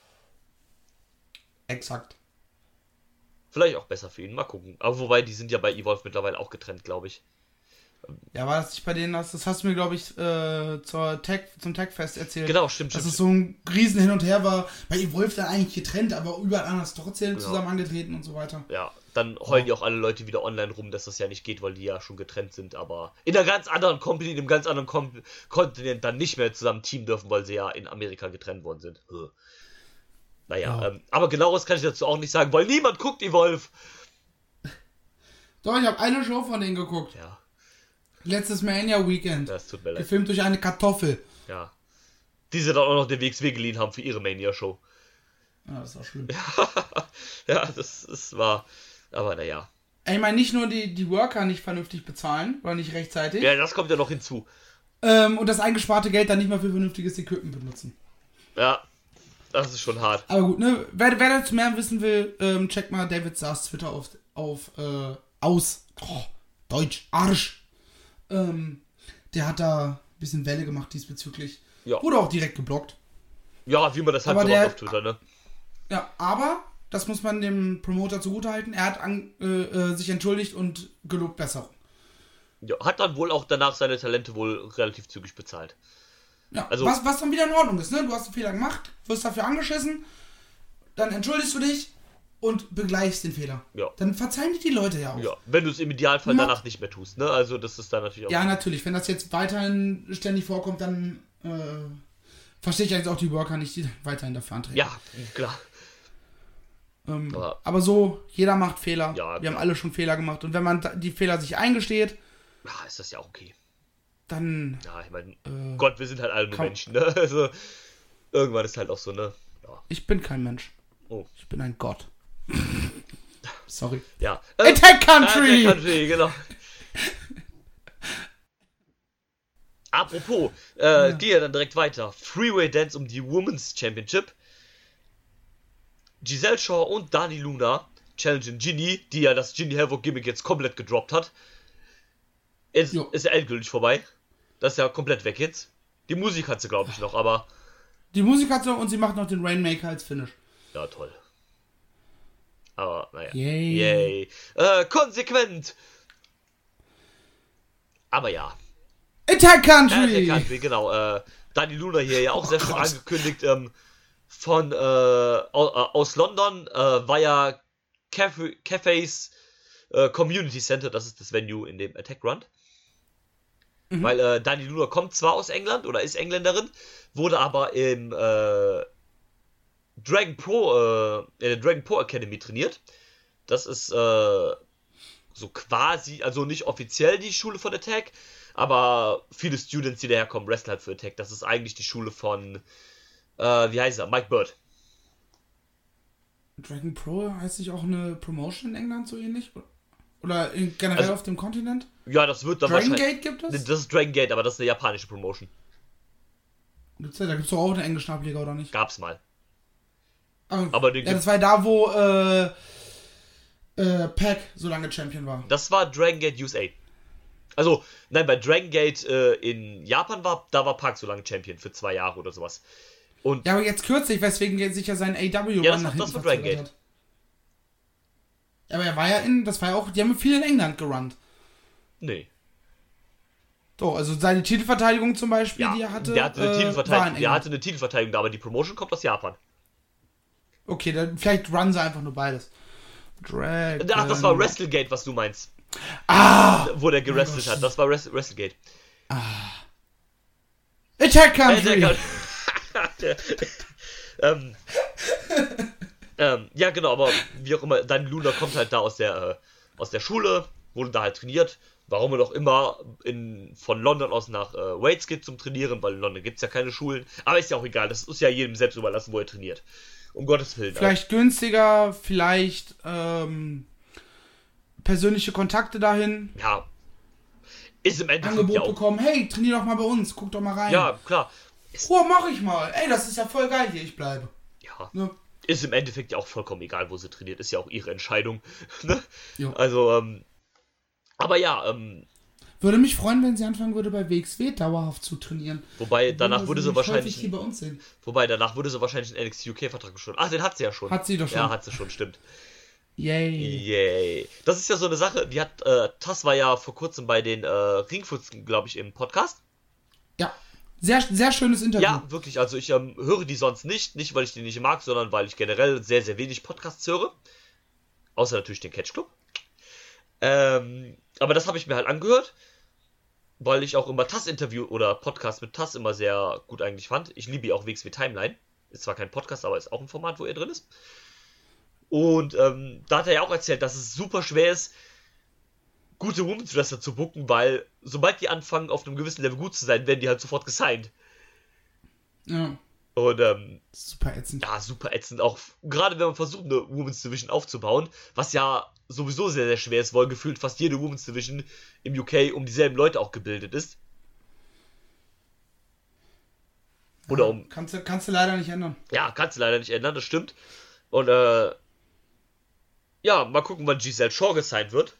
Exakt. Vielleicht auch besser für ihn, mal gucken. Aber wobei, die sind ja bei Evolve mittlerweile auch getrennt, glaube ich. Ja, war das nicht bei denen, das, das hast du mir, glaube ich, äh, zur Tag, zum Tagfest erzählt. Genau, stimmt, Dass stimmt. es so ein Riesen hin und her war. Bei Evolve dann eigentlich getrennt, aber überall anders trotzdem Genau. zusammen angetreten und so weiter. Ja, dann heulen ja auch alle Leute wieder online rum, dass das ja nicht geht, weil die ja schon getrennt sind, aber in einer ganz anderen Company, in einem ganz anderen Kom- Kontinent dann nicht mehr zusammen teamen dürfen, weil sie ja in Amerika getrennt worden sind. Huh. Naja, Ja. ähm, aber genaueres kann ich dazu auch nicht sagen, weil niemand guckt Evolve. Doch, ich habe eine Show von denen geguckt. Ja, Letztes Mania Weekend. das tut mir leid. Gefilmt durch eine Kartoffel. Ja. Die sie dann auch noch den W X W geliehen haben für ihre Mania-Show. Ja, das war schlimm. Ja, das, das war, aber naja. Ich meine, nicht nur die, die Worker nicht vernünftig bezahlen, oder nicht rechtzeitig, Ja, das kommt ja noch hinzu. ähm, und das eingesparte Geld dann nicht mal für vernünftiges Equipment benutzen. Ja, das ist schon hart. Aber gut, ne? Wer, wer dazu mehr wissen will, ähm, checkt mal David Saars Twitter auf, auf äh, aus. Oh, Deutsch, Arsch. Ähm, der hat da ein bisschen Welle gemacht diesbezüglich. Ja. Wurde auch direkt geblockt. Ja, wie man das halt Aber so der- macht auf Twitter, ne? Ja, aber, das muss man dem Promoter zugutehalten, er hat an, äh, äh, sich entschuldigt und gelobt Besserung. Ja, hat dann wohl auch danach seine Talente wohl relativ zügig bezahlt. Ja, Also- was, was dann wieder in Ordnung ist, ne? Du hast einen Fehler gemacht, wirst dafür angeschissen, dann entschuldigst du dich und begleichst den Fehler. Ja. Dann verzeihen die die Leute ja auch. Ja, wenn du es im Idealfall Ma- danach nicht mehr tust, ne? Also das ist dann natürlich auch... Ja, natürlich. Wenn das jetzt weiterhin ständig vorkommt, dann äh, verstehe ich jetzt auch die Worker nicht, die weiterhin dafür antreten. Ja, klar. Ähm, aber- aber so, jeder macht Fehler. Ja, Wir haben klar. alle schon Fehler gemacht. Und wenn man da- die Fehler sich eingesteht, Ja, ist das ja auch okay. dann... Ja, ich meine, Äh, Gott, wir sind halt alle nur kann- Menschen, ne? Also, irgendwann ist halt auch so, ne? Ja. Ich bin kein Mensch. Oh. Ich bin ein Gott. Sorry. Ja. Attack Country! Attack Country, genau. Apropos, äh, gehe ja dann direkt weiter. Freeway Dance um die Women's Championship. Giselle Shaw und Dani Luna challengen Ginny, die ja das Ginny Havoc Gimmick jetzt komplett gedroppt hat. Ist, Jo. ist ja endgültig vorbei. Das ist ja komplett weg jetzt. Die Musik hat sie, glaube ich, noch, aber Die Musik hat so und sie macht noch den Rainmaker als Finish. ja, toll. Aber, naja. Yay. Yay. Äh, konsequent. Aber ja. Attack Country! Attack Country, genau. Äh, Dani Luna hier ja auch Oh sehr schön Gott. angekündigt. Ähm, von, äh, au- äh, aus London äh, war ja Cafe, Cafes äh, Community Center, das ist das Venue, in dem Attack run. Mhm. Weil äh, Dani Luna kommt zwar aus England oder ist Engländerin, wurde aber im äh, Dragon Pro, äh, in der Dragon Pro Academy trainiert. Das ist äh, so quasi, also nicht offiziell die Schule von Attack, aber viele Students, die daherkommen, wresteln halt für Attack. Das ist eigentlich die Schule von, äh, wie heißt er, Mike Bird. Dragon Pro heißt nicht auch eine Promotion in England so ähnlich? Oder in, generell Also- auf dem Kontinent? Ja, das wird dann Dragon wahrscheinlich... Gate gibt es? Das ist Dragon Gate, aber das ist eine japanische Promotion. Gibt's ja, da gibt es doch auch einen englischen Ableger, oder nicht? Gab's mal. Ah, aber den ja, das war ja da, wo äh, äh, Pac so lange Champion war. Das war Dragon Gate U S A. Also, nein, bei Dragon Gate äh, in Japan war, da war Park so lange Champion für zwei Jahre oder sowas. Und Ja, aber jetzt kürzlich, weswegen er sich ja sein A W Ja, Run das- nach das hinten war verzögert Dragon hat. Ja, aber er war ja in, das war ja auch, die haben viel in England gerannt. nee. So, also seine Titelverteidigung zum Beispiel, Ja, die er hatte, der hatte eine äh, war in Titelverteidigung, der England. hatte eine Titelverteidigung da, aber die Promotion kommt aus Japan. Okay, dann vielleicht runnen sie einfach nur beides. Dragon. Ach, das war WrestleGate, was du meinst. Ah! Wo der gewrestelt hat. Das war Wrest- WrestleGate. Attack Äh, Country! der kann- ähm, ähm, ja, genau, aber wie auch immer, Dani Luna kommt halt da aus der, äh, aus der Schule, wurde da halt trainiert. Warum er doch immer in, von London aus nach äh, Wales geht zum Trainieren, weil in London gibt es ja keine Schulen. Aber ist ja auch egal, das ist ja jedem selbst überlassen, wo er trainiert. Um Gottes Willen. Vielleicht günstiger, vielleicht ähm, persönliche Kontakte dahin. Ja. Ist im Endeffekt Angebot ja auch. bekommen, hey, trainier doch mal bei uns, guck doch mal rein. Ja, klar. Oh, mach ich mal. Ey, das ist ja voll geil hier, ich bleibe. Ja. Ne? Ist im Endeffekt ja auch vollkommen egal, wo sie trainiert. Ist ja auch ihre Entscheidung. Ne? Jo. Also, ähm. Aber ja, ähm. Würde mich freuen, wenn sie anfangen würde, bei W X W dauerhaft zu trainieren. Wobei, danach Würde würde sie mich wahrscheinlich. häufig hier bei uns sehen. Wobei, danach würde sie wahrscheinlich einen N X T U K-Vertrag schon. Ach, den hat sie ja schon. Hat sie doch schon. Ja, hat sie schon, stimmt. Yay. Yay. Das ist ja so eine Sache, die hat, äh, Taz war ja vor kurzem bei den äh, Ringfuchsen, glaube ich, im Podcast. Ja. Sehr, sehr schönes Interview. Ja, wirklich, also ich ähm, höre die sonst nicht, nicht weil ich die nicht mag, sondern weil ich generell sehr, sehr wenig Podcasts höre. Außer natürlich den Catch Club. Ähm, aber das habe ich mir halt angehört, weil ich auch immer Taz-Interview oder Podcast mit Taz immer sehr gut eigentlich fand. Ich liebe ja auch W X W Timeline. Ist zwar kein Podcast, aber ist auch ein Format, wo er drin ist. Und ähm, da hat er ja auch erzählt, dass es super schwer ist, gute Women's Wrestler zu booken, weil sobald die anfangen, auf einem gewissen Level gut zu sein, werden die halt sofort gesigned. Ja. Und ähm, Super ätzend. ja, super ätzend. Auch gerade wenn man versucht, eine Women's Division aufzubauen, was ja sowieso sehr, sehr schwer ist, weil gefühlt fast jede Women's Division im U K um dieselben Leute auch gebildet ist. Oder Ja, um. Kannst du, kannst du leider nicht ändern. Ja, kannst du leider nicht ändern, das stimmt. Und äh. Ja, mal gucken, wann Giselle Shaw gesigned wird.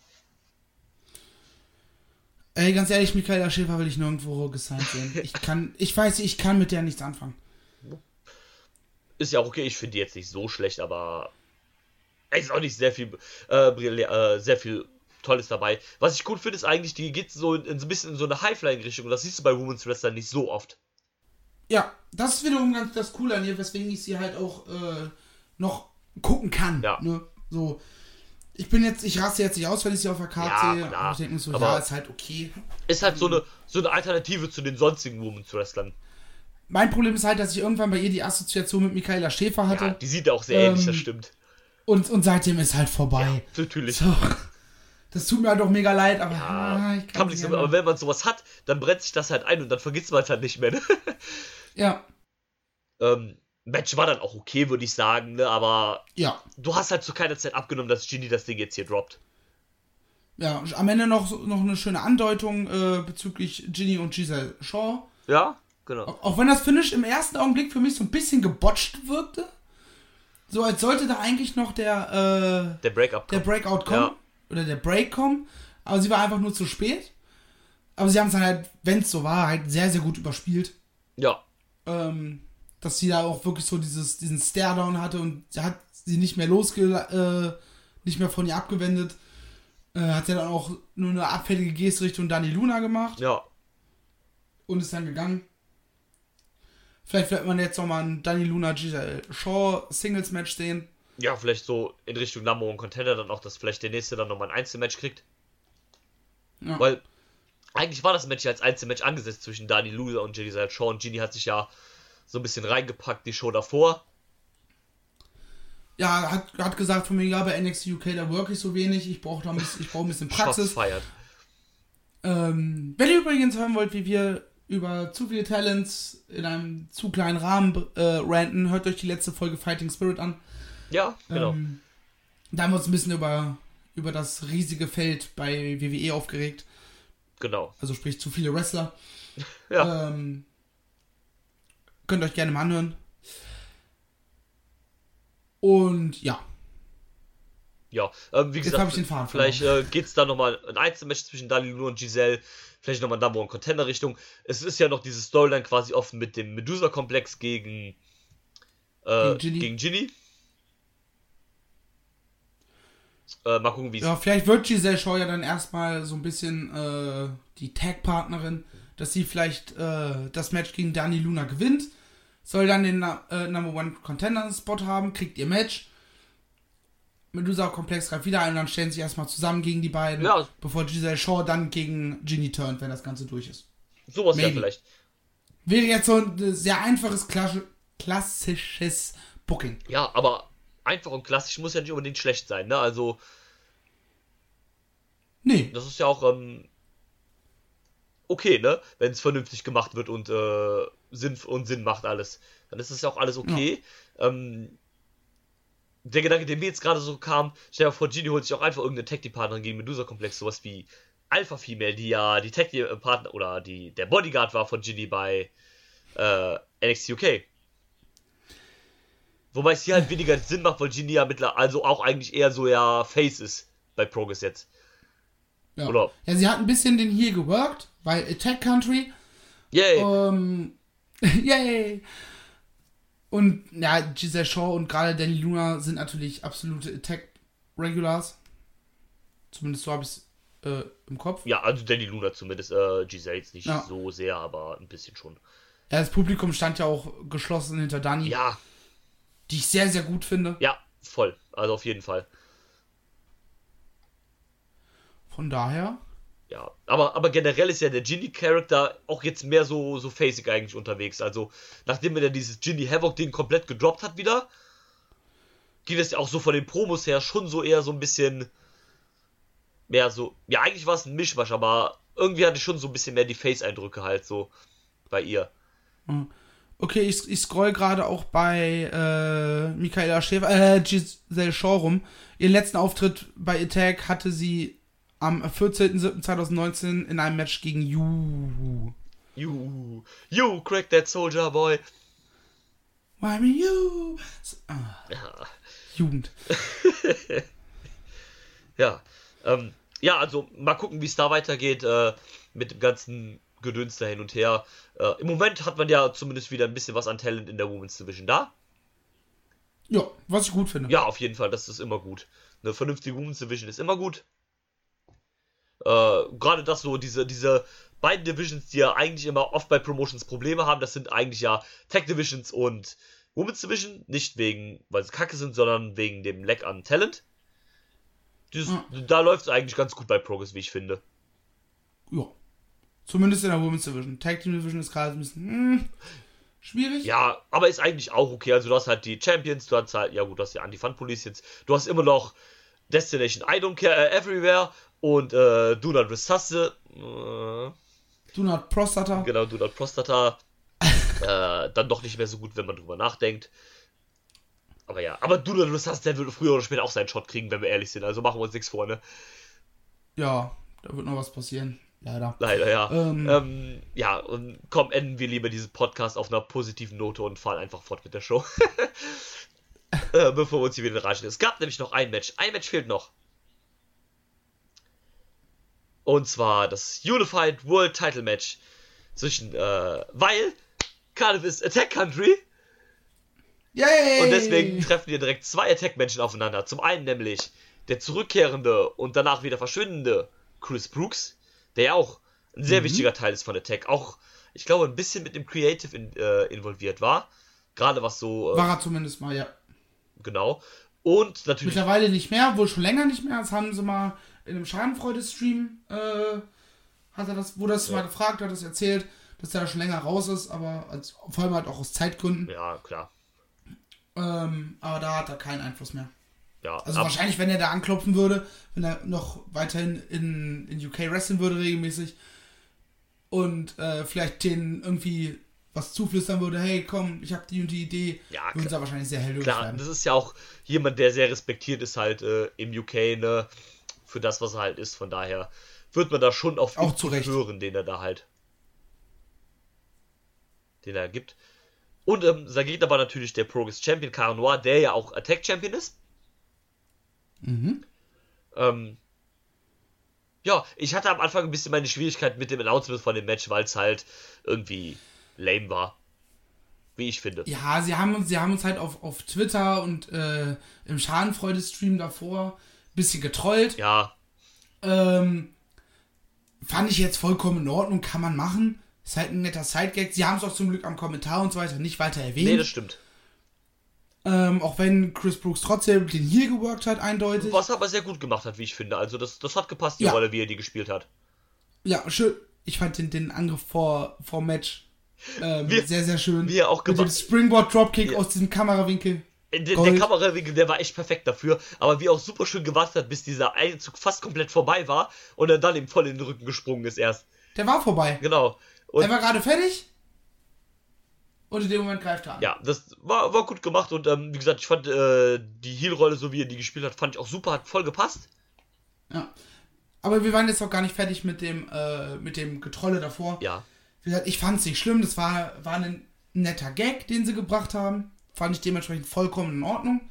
Ey, ganz ehrlich, Michaela Schäfer will ich nirgendwo gesigned sehen. Ich kann, ich weiß, ich kann mit der nichts anfangen. Ist ja auch okay, ich finde die jetzt nicht so schlecht, aber es ist auch nicht sehr viel, äh, brill- äh, sehr viel Tolles dabei. Was ich gut finde, ist eigentlich, die geht so in, in so ein bisschen in so eine High-Flying-Richtung und das siehst du bei Women's Wrestling nicht so oft. Ja, das ist wiederum ganz das Coole an ihr, weswegen ich sie halt auch äh, noch gucken kann. Ja. Ne? So, ich bin jetzt, ich raste jetzt nicht aus, wenn ich sie auf der Karte Ja, sehe. klar. Aber ich denke mir so, Aber ja, ist halt okay. Ist halt so eine, so eine Alternative zu den sonstigen Women's Wrestlern. Mein Problem ist halt, dass ich irgendwann bei ihr die Assoziation mit Michaela Schäfer hatte. Ja, die sieht ja auch sehr Ähm, ähnlich, das stimmt. Und, und seitdem ist halt vorbei. Natürlich. So. Das tut mir halt auch mega leid, aber Ja, ah, ich kann kann man nicht nicht so, ändern. aber wenn man sowas hat, dann brennt sich das halt ein und dann vergisst man es halt nicht mehr. Ne? Ja, ähm, Match war dann auch okay, würde ich sagen, ne? Aber ja. du hast halt zu keiner Zeit abgenommen, dass Ginny das Ding jetzt hier droppt. Ja, am Ende noch, so- noch eine schöne Andeutung äh, bezüglich Ginny und Giselle Shaw. Ja, genau. Auch, auch wenn das Finish im ersten Augenblick für mich so ein bisschen gebotcht wirkte. So als sollte da eigentlich noch der, äh, Der Breakup der kommt. Breakout kommen. Ja. Oder der Break kommen. Aber sie war einfach nur zu spät. Aber sie haben es dann halt, wenn es so war, halt sehr, sehr gut überspielt. Ja, Ähm, dass sie da auch wirklich so dieses, diesen Stare-Down hatte und sie hat sie nicht mehr losge... Äh, nicht mehr von ihr abgewendet. Äh, hat ja dann auch nur eine abfällige Geste Richtung Dani Luna gemacht. ja. Und ist dann gegangen. Vielleicht wird man jetzt nochmal ein Dani Luna Giselle Shaw Singles Match sehen. Ja, vielleicht so in Richtung Number One Contender dann auch, dass vielleicht der nächste dann nochmal ein Einzelmatch kriegt. Ja. Weil eigentlich war das Match ja als Einzelmatch angesetzt zwischen Dani Luna und Giselle Shaw und Ginny hat sich ja so ein bisschen reingepackt, die Show davor. Ja, hat, hat gesagt von mir, ja, bei N X T U K, da work ich so wenig, ich brauche ein bisschen, ich brauche ein bisschen Shots Praxis. feiert. Ähm, wenn ihr übrigens hören wollt, wie wir über zu viele Talents in einem zu kleinen Rahmen äh, ranten, hört euch die letzte Folge Fighting Spirit an. Ja, genau. Ähm, da haben wir uns ein bisschen über, über das riesige Feld bei W W E aufgeregt. Genau. Also sprich zu viele Wrestler. Ja. Ähm, könnt euch gerne mal anhören. Und ja. Ja, ähm, wie Jetzt gesagt, hab ich den Faden vielleicht äh, geht es da nochmal ein Einzelmatch zwischen Dani Luna und Giselle, vielleicht nochmal Number One Contender Richtung. Es ist ja noch diese Storyline quasi offen mit dem Medusa-Komplex gegen, äh, Gegen Ginny. gegen Ginny. Äh, mal gucken, wie es... Ja, vielleicht wird Giselle Shaw ja dann erstmal so ein bisschen äh, die Tag-Partnerin, dass sie vielleicht äh, das Match gegen Dani Luna gewinnt, soll dann den äh, Number One Contender Spot haben, kriegt ihr Match. Medusa-Komplex greift wieder ein und dann stellen sie sich erstmal zusammen gegen die beiden, Ja. bevor Giselle Shaw dann gegen Ginny turnt, wenn das Ganze durch ist. Sowas ja Maybe. vielleicht. Wäre jetzt so ein sehr einfaches, klassi- klassisches Booking. Ja, aber einfach und klassisch muss ja nicht unbedingt schlecht sein, ne? Also, Nee, das ist ja auch ähm, okay, ne? Wenn es vernünftig gemacht wird und äh, Sinn und Sinn macht alles. Dann ist es ja auch alles okay. Ähm, der Gedanke, der mir jetzt gerade so kam, stell dir mal vor, Ginny holt sich auch einfach irgendeine Tag-Team-Partnerin gegen Medusa-Komplex, sowas wie Alpha Female, die ja die Tag-Team-Partner oder die, der Bodyguard war von Ginny bei äh, N X T U K. Wobei es hier halt weniger Sinn macht, weil Ginny ja mittlerweile also auch eigentlich eher so ja Face ist bei Progress jetzt. ja. Oder? Ja, sie hat ein bisschen den hier geworkt, weil Attack Country. Yay! Ähm, yay! Und ja, Giselle Shaw und gerade Dani Luna sind natürlich absolute Attack-Regulars. Zumindest so habe ich es äh, im Kopf. Ja, also Dani Luna zumindest, äh, Giselle jetzt nicht Ja. so sehr, aber ein bisschen schon. Ja, das Publikum stand ja auch geschlossen hinter Dani, Ja, die ich sehr, sehr gut finde. ja, voll. Also auf jeden Fall. Von daher, Ja, aber, aber generell ist ja der Ginny-Charakter auch jetzt mehr so, so facig eigentlich unterwegs. Also, nachdem er dieses Ginny-Havoc-Ding komplett gedroppt hat wieder, geht es ja auch so von den Promos her schon so eher so ein bisschen mehr so, ja, eigentlich war es ein Mischmasch, aber irgendwie hatte ich schon so ein bisschen mehr die Face-Eindrücke halt so bei ihr. okay, ich, ich scroll gerade auch bei äh, Michaela Schäfer, äh, Giselle Shaw rum. Ihren letzten Auftritt bei Attack hatte sie am vierzehnten siebten zweitausendneunzehn in einem Match gegen Yu. You, you crack that soldier boy. Why me you? Ah, Ja. Jugend. Ja, ähm, ja, also mal gucken, wie es da weitergeht äh, mit dem ganzen Gedöns da hin und her. Äh, Im Moment hat man ja zumindest wieder ein bisschen was an Talent in der Women's Division da. Ja, was ich gut finde. Ja, auf jeden Fall, das ist immer gut. Eine vernünftige Women's Division ist immer gut. Äh, gerade das so, diese, diese beiden Divisions, die ja eigentlich immer oft bei Promotions Probleme haben, das sind eigentlich ja Tag Divisions und Women's Division. Nicht wegen, weil sie kacke sind, sondern wegen dem Lack an Talent. Dieses, Mhm. Da läuft es eigentlich ganz gut bei Progress, wie ich finde. Ja. Zumindest in der Women's Division. Tag Team Division ist gerade ein bisschen hm, schwierig. Ja, aber ist eigentlich auch okay. Also du hast halt die Champions, du hast halt, ja gut, du hast die Anti-Fun Police jetzt. Du hast immer noch Destination I Don't Care äh, Everywhere und äh, Do Not Resusce. Äh, Do Not Prostata. genau, Do Not Prostata. äh, dann doch nicht mehr so gut, wenn man drüber nachdenkt. Aber ja, aber Do Not Resusce, der würde früher oder später auch seinen Shot kriegen, wenn wir ehrlich sind. Also machen wir uns nichts vor, ne? Ja, da wird noch was passieren. Leider. Leider, ja. Ähm. Ähm, ja, und komm, enden wir lieber diesen Podcast auf einer positiven Note und fahren einfach fort mit der Show. äh, bevor wir uns hier wieder raschen. Es gab nämlich noch ein Match. Ein Match fehlt noch. Und zwar das Unified World Title Match zwischen, äh, weil Cardiff ist Attack Country Yay! und deswegen treffen hier direkt zwei Attack-Menschen aufeinander. Zum einen nämlich der zurückkehrende und danach wieder verschwindende Chris Brooks, der ja auch ein sehr Mhm. wichtiger Teil ist von Attack. Auch, ich glaube, ein bisschen mit dem Creative in, äh, involviert war. Gerade was so, äh, War er zumindest mal, ja. genau. Und natürlich, Mittlerweile nicht mehr, wohl schon länger nicht mehr. Das haben sie mal in einem Schadenfreude-Stream, äh, hat er das, wurde das Ja. mal gefragt, hat das erzählt, dass er da schon länger raus ist, aber als, vor allem halt auch aus Zeitgründen. ja, klar. Ähm, aber da hat er keinen Einfluss mehr. Ja, Also ab- wahrscheinlich, wenn er da anklopfen würde, wenn er noch weiterhin in, in U K wresteln würde regelmäßig und äh, vielleicht denen irgendwie was zuflüstern würde, hey komm, ich habe die und die Idee, Ja, würden sie klar. da wahrscheinlich sehr hellhörig Klar, werden. das ist ja auch jemand, der sehr respektiert ist halt äh, im U K, ne, für das, was er halt ist. Von daher wird man da schon auf Auch Input zu Recht. hören, den er da halt, den er gibt. Und ähm, sein Gegner war natürlich der Progress Champion Cara Noir, der ja auch Attack Champion ist. Mhm. Ähm, ja, ich hatte am Anfang ein bisschen meine Schwierigkeiten mit dem Announcement von dem Match, weil es halt irgendwie lame war. Wie ich finde. Ja, sie haben uns, sie haben uns halt auf, auf Twitter und äh, im Schadenfreude-Stream davor ein bisschen getrollt. Ja. Ähm, fand ich jetzt vollkommen in Ordnung, kann man machen. Ist halt ein netter Sidegag. Sie haben es auch zum Glück am Kommentar und so weiter nicht weiter erwähnt. Nee, das stimmt. Ähm, auch wenn Chris Brooks trotzdem den Heel geworkt hat, eindeutig. Was er aber sehr gut gemacht hat, wie ich finde. Also das, das hat gepasst, die Ja. Rolle, wie er die gespielt hat. Ja, schön. Ich fand den, den Angriff vor, vor Match ähm, Wie- sehr, sehr schön. wie er auch Mit dem gemacht- Springboard Dropkick Ja. aus diesem Kamerawinkel. Der, der Gold. Kamerawinkel, der war echt perfekt dafür. Aber wie er auch super schön gewartet hat, bis dieser Einzug fast komplett vorbei war und er dann ihm voll in den Rücken gesprungen ist erst. Der war vorbei. Genau. Und Er war gerade fertig. Und in dem Moment greift er an. ja, das war, war gut gemacht und ähm, wie gesagt, ich fand äh, die Heel-Rolle, so wie er die gespielt hat, fand ich auch super, hat voll gepasst. Ja. Aber wir waren jetzt auch gar nicht fertig mit dem, äh, mit dem Getrolle davor. Ja. Wie gesagt, ich fand es nicht schlimm. Das war, war ein netter Gag, den sie gebracht haben. Fand ich dementsprechend vollkommen in Ordnung.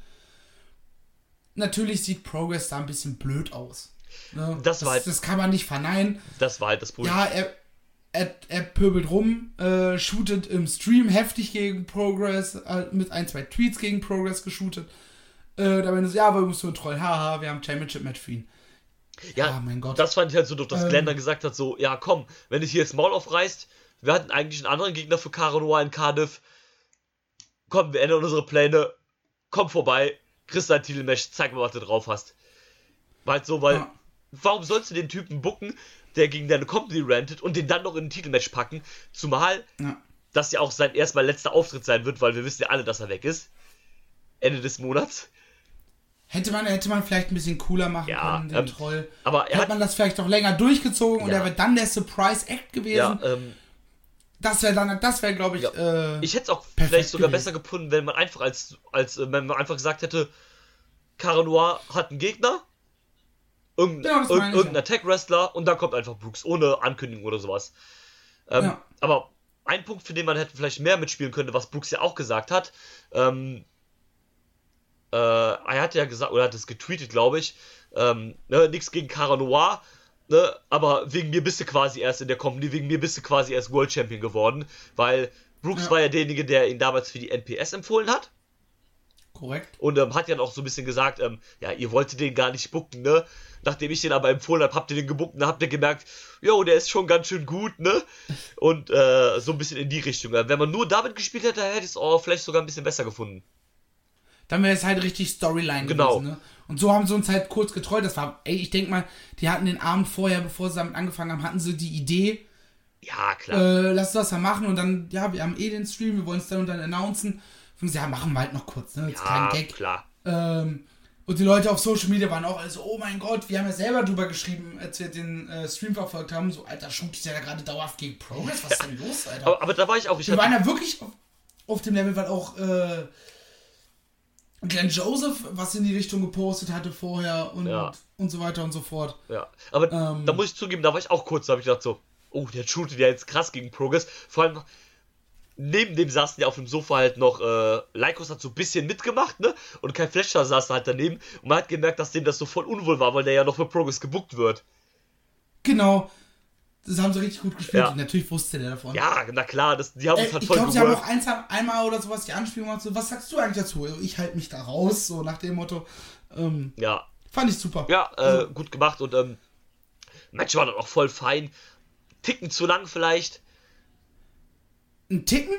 Natürlich sieht Progress da ein bisschen blöd aus. Ne? Das war halt- das kann man nicht verneinen. Das war halt das Problem. Ja, er, er, er pöbelt rum, äh, shootet im Stream heftig gegen Progress, äh, mit ein, zwei Tweets gegen Progress geshootet. Äh, da wenn es, ja, aber wir müssen einen Troll, haha, wir haben ein Championship-Match für ihn. Ja, Ah, mein Gott. das fand ich halt so doof, dass Ähm. Glenn dann gesagt hat, so, ja komm, wenn du hier jetzt Maul aufreißt, wir hatten eigentlich einen anderen Gegner für Cara Noir in Cardiff, komm, wir ändern unsere Pläne, komm vorbei, kriegst dein Titelmatch, zeig mal, was du drauf hast. War halt so, weil, Ja. warum sollst du den Typen bucken, der gegen deine Company rantet und den dann noch in ein Titelmatch packen, zumal Ja. das ja auch sein erstmal letzter Auftritt sein wird, weil wir wissen ja alle, dass er weg ist. Ende des Monats. Hätte man, hätte man vielleicht ein bisschen cooler machen Ja, können, den ähm, Troll. aber er Hätte hat, man das vielleicht noch länger durchgezogen und Ja. er wäre dann der Surprise-Act gewesen. ja, ähm, Das wäre dann, das wäre, glaube ich, Ja. äh, ich hätte es auch perfekt vielleicht sogar gewesen. besser gefunden, wenn man einfach als, als äh, wenn man einfach gesagt hätte, Cara Noir hat einen Gegner, irgendein, Ja, das meine ich, irgendein Attack-Wrestler und dann kommt einfach Brooks, ohne Ankündigung oder sowas. Ähm, Ja. Aber ein Punkt, für den man hätte vielleicht mehr mitspielen können, was Brooks ja auch gesagt hat, ähm, äh, er hat ja gesagt, oder hat es getweetet, glaube ich, ähm, ne, nichts gegen Cara Noir, ne, aber wegen mir bist du quasi erst in der Company, wegen mir bist du quasi erst World Champion geworden, weil Brooks Ja. war ja derjenige, der ihn damals für die N P S empfohlen hat. korrekt. Und ähm, hat ja auch so ein bisschen gesagt, ähm, ja, ihr wolltet den gar nicht bucken, ne? Nachdem ich den aber empfohlen habe, habt ihr den gebuckt und dann habt ihr gemerkt, jo, der ist schon ganz schön gut, ne? Und äh, so ein bisschen in die Richtung. Wenn man nur damit gespielt hätte, hätte ich es auch vielleicht sogar ein bisschen besser gefunden. Dann wäre es halt richtig Storyline Genau. gewesen, ne? Und so haben sie uns halt kurz getrollt. Das war, ey, ich denke mal, die hatten den Abend vorher, bevor sie damit angefangen haben, hatten sie die Idee, Ja, klar. äh, lass uns das mal machen und dann, ja, wir haben eh den Stream, wir wollen es dann und dann announcen. Und sie, ja, machen wir halt noch kurz, ne? Als ja, kleinen Gag. klar. Ähm, und die Leute auf Social Media waren auch alle so, oh mein Gott, wir haben ja selber drüber geschrieben, als wir den äh, Stream verfolgt haben, so, Alter, shootet ja da gerade dauerhaft gegen Progress, was ist denn los, Alter? Aber, aber da war ich auch, ich wir hatte, waren ja wirklich auf, auf dem Level, weil auch äh, Glenn Joseph was in die Richtung gepostet hatte vorher und, Ja. und so weiter und so fort. ja, aber ähm, da muss ich zugeben, da war ich auch kurz, da habe ich gedacht so, oh, der shootet ja jetzt krass gegen Progress. Vor allem, neben dem saßen ja auf dem Sofa halt noch, äh, Lycos hat so ein bisschen mitgemacht, ne? Und Kai Fletcher saß halt daneben und man hat gemerkt, dass dem das so voll unwohl war, weil der ja noch für Progress gebuckt wird. Genau. Das haben sie richtig gut gespielt. Ja. Und natürlich wusste der davon. Ja, na klar, das, die haben Äh, uns halt ich voll glaube, sie haben geworkt. auch eins, einmal oder sowas die Anspielung gemacht, so, was sagst du eigentlich dazu? Ich halte mich da raus, so nach dem Motto. Ähm, Ja, fand ich super. ja, äh, Also- gut gemacht und, ähm, Match war dann auch voll fein. Ticken zu lang vielleicht. Ein Ticken?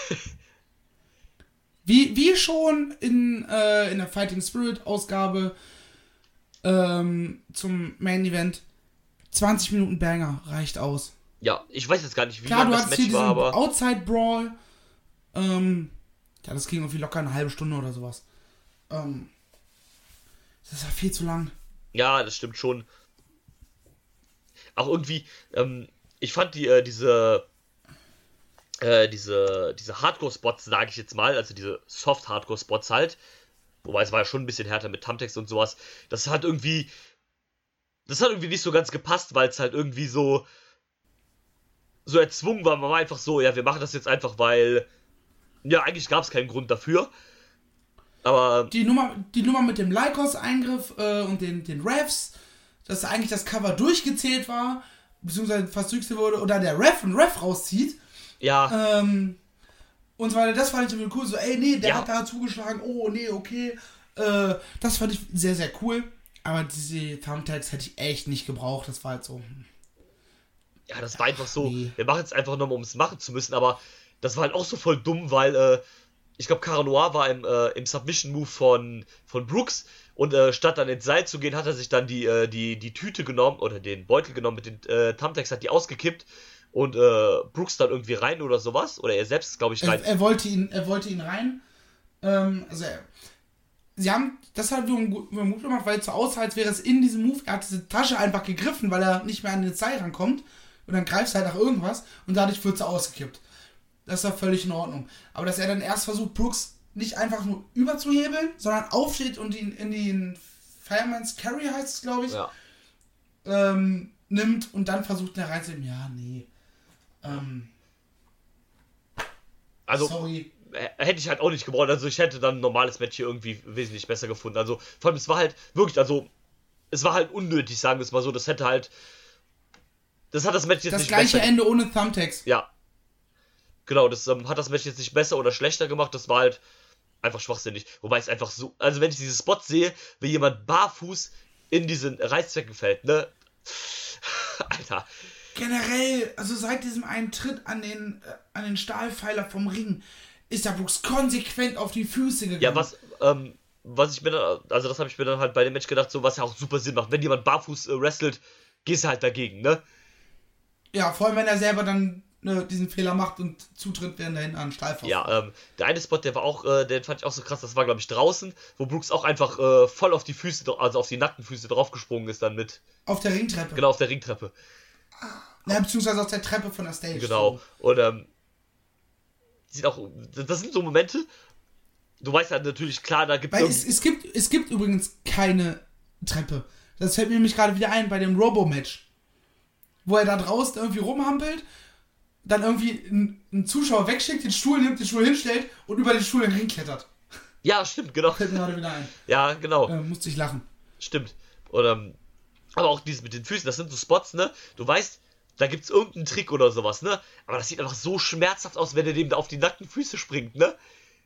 wie, wie schon in, äh, in der Fighting Spirit Ausgabe ähm, zum Main Event. zwanzig Minuten Banger reicht aus. Ja, ich weiß jetzt gar nicht, wie Klar, lang du das hast hier Match diesen war, aber Outside Brawl. Ähm, ja, das ging irgendwie locker eine halbe Stunde oder sowas. Ähm, das ist ja viel zu lang. ja, das stimmt schon. Auch irgendwie, ähm, ich fand die, äh, diese, äh, diese, diese Hardcore-Spots, sage ich jetzt mal, also diese Soft-Hardcore-Spots halt, wobei es war ja schon ein bisschen härter mit Thumbtext und sowas, das hat irgendwie, das hat irgendwie nicht so ganz gepasst, weil es halt irgendwie so, so erzwungen war. Man war einfach so, ja, wir machen das jetzt einfach, weil, ja, eigentlich gab es keinen Grund dafür. Aber die Nummer, die Nummer mit dem Lycos-Eingriff äh, und den, den Refs, dass eigentlich das Cover durchgezählt war, beziehungsweise fast durchgezählt wurde, oder der Ref einen Ref rauszieht. ja, Ähm, und so weiter, das fand ich irgendwie cool. So, ey, nee, der Ja. hat da zugeschlagen, oh, nee, okay. Äh, das fand ich sehr, sehr cool. Aber diese Thumbtacks hätte ich echt nicht gebraucht. Das war halt so. hm. ja, das war einfach so, nee. wir machen es einfach nochmal, um es machen zu müssen, aber das war halt auch so voll dumm, weil, äh, ich glaube, Cara Noir war im, äh, im Submission-Move von, von Brooks und äh, statt dann ins Seil zu gehen, hat er sich dann die, äh, die, die Tüte genommen oder den Beutel genommen mit den äh, Thumbtacks, hat die ausgekippt und äh, Brooks dann irgendwie rein oder sowas, oder er selbst, glaube ich, rein. Er, er, wollte ihn, er wollte ihn rein. Ähm, also, er, sie haben das halt wie ein Move gemacht, weil es so aussah, als wäre es in diesem Move. Er hat diese Tasche einfach gegriffen, weil er nicht mehr an den Seil rankommt. Und dann greift es halt nach irgendwas und dadurch wird sie ausgekippt. Das ist ja völlig in Ordnung. Aber dass er dann erst versucht, Brooks nicht einfach nur überzuhebeln, sondern aufsteht und ihn in den Fireman's Carry, heißt es, glaube ich, Ja. ähm, nimmt und dann versucht, ihn reinzunehmen. Ja, nee. Ähm, Also, sorry. äh, hätte ich halt auch nicht gebraucht. Also, ich hätte dann ein normales Match hier irgendwie wesentlich besser gefunden. Also, vor allem, es war halt wirklich, also, es war halt unnötig, sagen wir es mal so. Das hätte halt. Das hat das Match jetzt Das nicht gleiche besser. Ende ohne Thumbtacks. Ja. Genau, das ähm, hat das Match jetzt nicht besser oder schlechter gemacht. Das war halt einfach schwachsinnig. Wobei es einfach so. Also, wenn ich diese Spots sehe, wie jemand barfuß in diesen Reißzwecken fällt, ne? Alter. Generell, also seit diesem einen Tritt an den, äh, an den Stahlpfeiler vom Ring, ist der Brooks konsequent auf die Füße gegangen. Ja, was, ähm, was ich mir dann, also das habe ich mir dann halt bei dem Match gedacht, so was ja auch super Sinn macht. Wenn jemand barfuß äh, wrestelt, gehst du halt dagegen, ne? Ja, vor allem wenn er selber dann ne, diesen Fehler macht und zutritt, während er hinten an den Stahlpfeiler. Ja, ähm, der eine Spot, der war auch, äh, den fand ich auch so krass, das war glaube ich draußen, wo Brooks auch einfach äh, voll auf die Füße, also auf die nackten Füße draufgesprungen ist dann mit, Auf der Ringtreppe. genau auf der Ringtreppe. Ja, beziehungsweise auf der Treppe von der Stage. Genau. So. Und ähm, sieht auch, das sind so Momente, du weißt halt natürlich, klar, da gibt Weil es, es, gibt, es gibt übrigens keine Treppe. Das fällt mir nämlich gerade wieder ein bei dem Robo-Match. Wo er da draußen irgendwie rumhampelt, dann irgendwie einen, einen Zuschauer wegschickt, den Stuhl nimmt, den Stuhl hinstellt und über den Stuhl in den Ring klettert. Ja, stimmt, genau. Fällt mir gerade wieder ein. Ja, genau. Äh, musste ich lachen. Stimmt. Oder, ähm, aber auch dieses mit den Füßen, das sind so Spots, ne? Du weißt, da gibt's irgendeinen Trick oder sowas, ne? Aber das sieht einfach so schmerzhaft aus, wenn er dem da auf die nackten Füße springt, ne?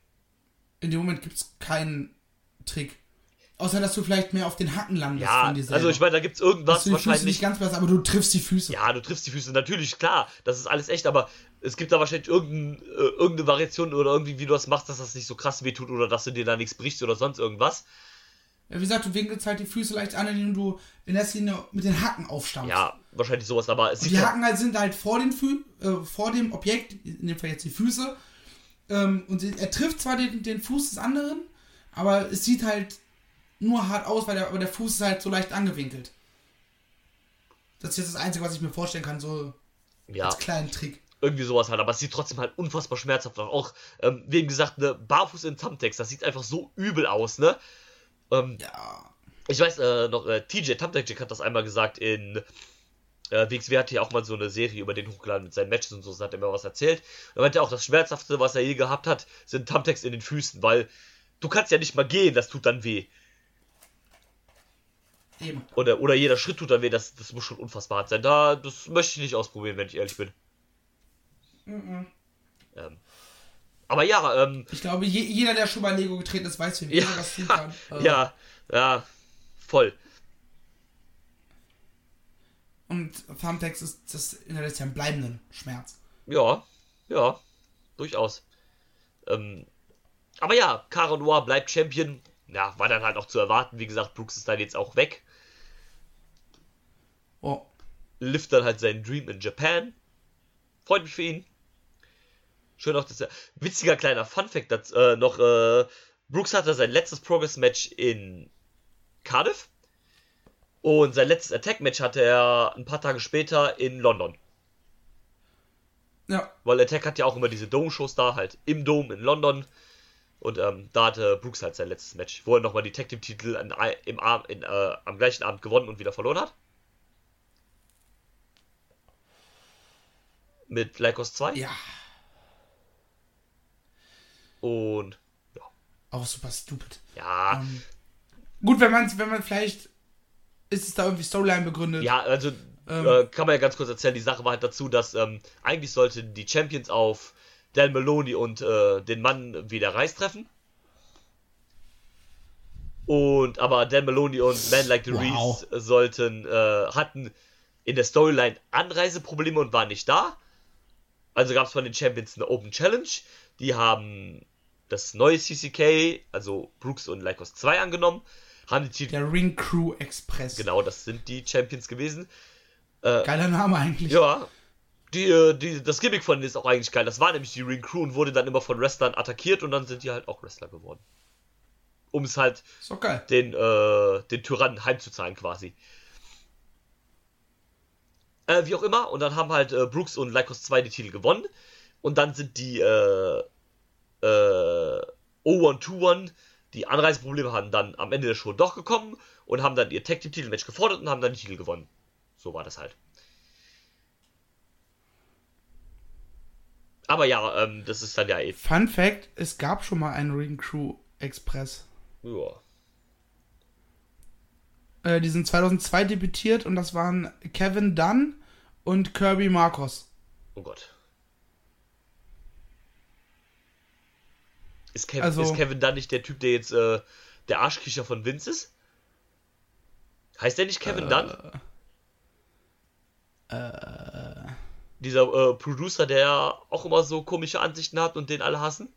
In dem Moment gibt es keinen Trick. Außer, dass du vielleicht mehr auf den Hacken landest Ja, von dir selber. also ich meine, da gibt's Dass irgendwas du die Füße wahrscheinlich. nicht ganz besser, aber du triffst die Füße. Ja, du triffst die Füße, natürlich, klar, das ist alles echt, aber es gibt da wahrscheinlich irgendein, äh, irgendeine Variation oder irgendwie, wie du das machst, dass das nicht so krass wehtut oder dass du dir da nichts brichst oder sonst irgendwas. Ja, wie gesagt, du winkelst halt die Füße leicht an, indem du in erster Linie mit den Hacken aufstampfst. Ja, wahrscheinlich sowas, aber es Und sieht die ja, Hacken halt sind halt vor, den Fü äh, vor dem Objekt, in dem Fall jetzt die Füße. Ähm, und sie, er trifft zwar den, den Fuß des anderen, aber es sieht halt nur hart aus, weil der, aber der Fuß ist halt so leicht angewinkelt. Das ist jetzt das Einzige, was ich mir vorstellen kann, so ja, als kleinen Trick. irgendwie sowas halt, aber es sieht trotzdem halt unfassbar schmerzhaft aus. Auch, ähm, wie gesagt, ne, barfuß in Thumbtacks, das sieht einfach so übel aus, ne? Ähm, Ja. Ich weiß äh, noch, äh, T J Thumbtack hat das einmal gesagt in äh, W X W hat hier auch mal so eine Serie über den hochgeladen mit seinen Matches und so, so hat er mir was erzählt. Er meinte auch, das Schmerzhafte, was er je gehabt hat, sind Thumbtacks in den Füßen, weil du kannst ja nicht mal gehen, das tut dann weh. Eben. Oder, oder jeder Schritt tut dann weh, das, das muss schon unfassbar hart sein. Da, das möchte ich nicht ausprobieren, wenn ich ehrlich bin. Mhm. Ähm, aber ja, ähm, Ich glaube, je, jeder, der schon bei Lego getreten ist, weiß, wie ja, ja, was tun kann. Äh, ja, ja, voll. Und Thumbtacks ist das hinterlässt ja einen bleibenden Schmerz. Ja, ja, durchaus. Ähm, aber ja, Cara Noir bleibt Champion. Ja, war dann halt auch zu erwarten. Wie gesagt, Brooks ist dann jetzt auch weg. Oh. Lift dann halt seinen Dream in Japan. Freut mich für ihn. Schön auch, dass er. Witziger kleiner Funfact dazu, äh, noch. Äh, Brooks hatte sein letztes Progress-Match in Cardiff. Und sein letztes Attack-Match hatte er ein paar Tage später in London. Ja. Weil Attack hat ja auch immer diese Dome-Shows da, halt im Dome in London. Und ähm, da hatte Brooks halt sein letztes Match, wo er nochmal die Tag Team Titel an, im Abend, in, äh, am gleichen Abend gewonnen und wieder verloren hat. Mit Lycos zwei. Ja. Und ja. auch super stupid. Ja. Ähm, gut, wenn man wenn man vielleicht ist es da irgendwie Storyline begründet. Ja, also ähm, äh, kann man ja ganz kurz erzählen, die Sache war halt dazu, dass ähm, eigentlich sollten die Champions auf Dan Maloney und äh, den Mann wieder Reis treffen. Und aber Dan Maloney und Man Like the Wow. Reese sollten, äh, hatten in der Storyline Anreiseprobleme und waren nicht da. Also gab es von den Champions eine Open Challenge. Die haben das neue C C K, also Brooks und Lycos zwei angenommen. Haben die Titel, der Ring Crew Express. genau, das sind die Champions gewesen. Geiler Name eigentlich. Ja, die, äh, die, das Gimmick von denen ist auch eigentlich geil. Das war nämlich die Ring Crew und wurde dann immer von Wrestlern attackiert und dann sind die halt auch Wrestler geworden. Um es halt Ist doch geil. den, äh, den Tyrannen heimzuzahlen quasi. Äh, wie auch immer, und dann haben halt äh, Brooks und Lycos zwei die Titel gewonnen. Und dann sind die äh, äh, oh eins zwei eins, die Anreiseprobleme haben dann am Ende der Show doch gekommen und haben dann ihr Tag Team Titel Match gefordert und haben dann die Titel gewonnen. So war das halt. Aber ja, ähm, das ist dann ja eh. Fun Fact, es gab schon mal einen Ring Crew Express. Ja. Äh, die sind zweitausendzwei debütiert und das waren Kevin Dunn und Kirby Marcos. Oh Gott. Ist Kevin, Also- ist Kevin dann nicht der Typ, der jetzt äh, der Arschkriecher von Vince ist? Heißt der nicht Kevin Äh, Dunn? Dieser äh, Producer, der auch immer so komische Ansichten hat und den alle hassen?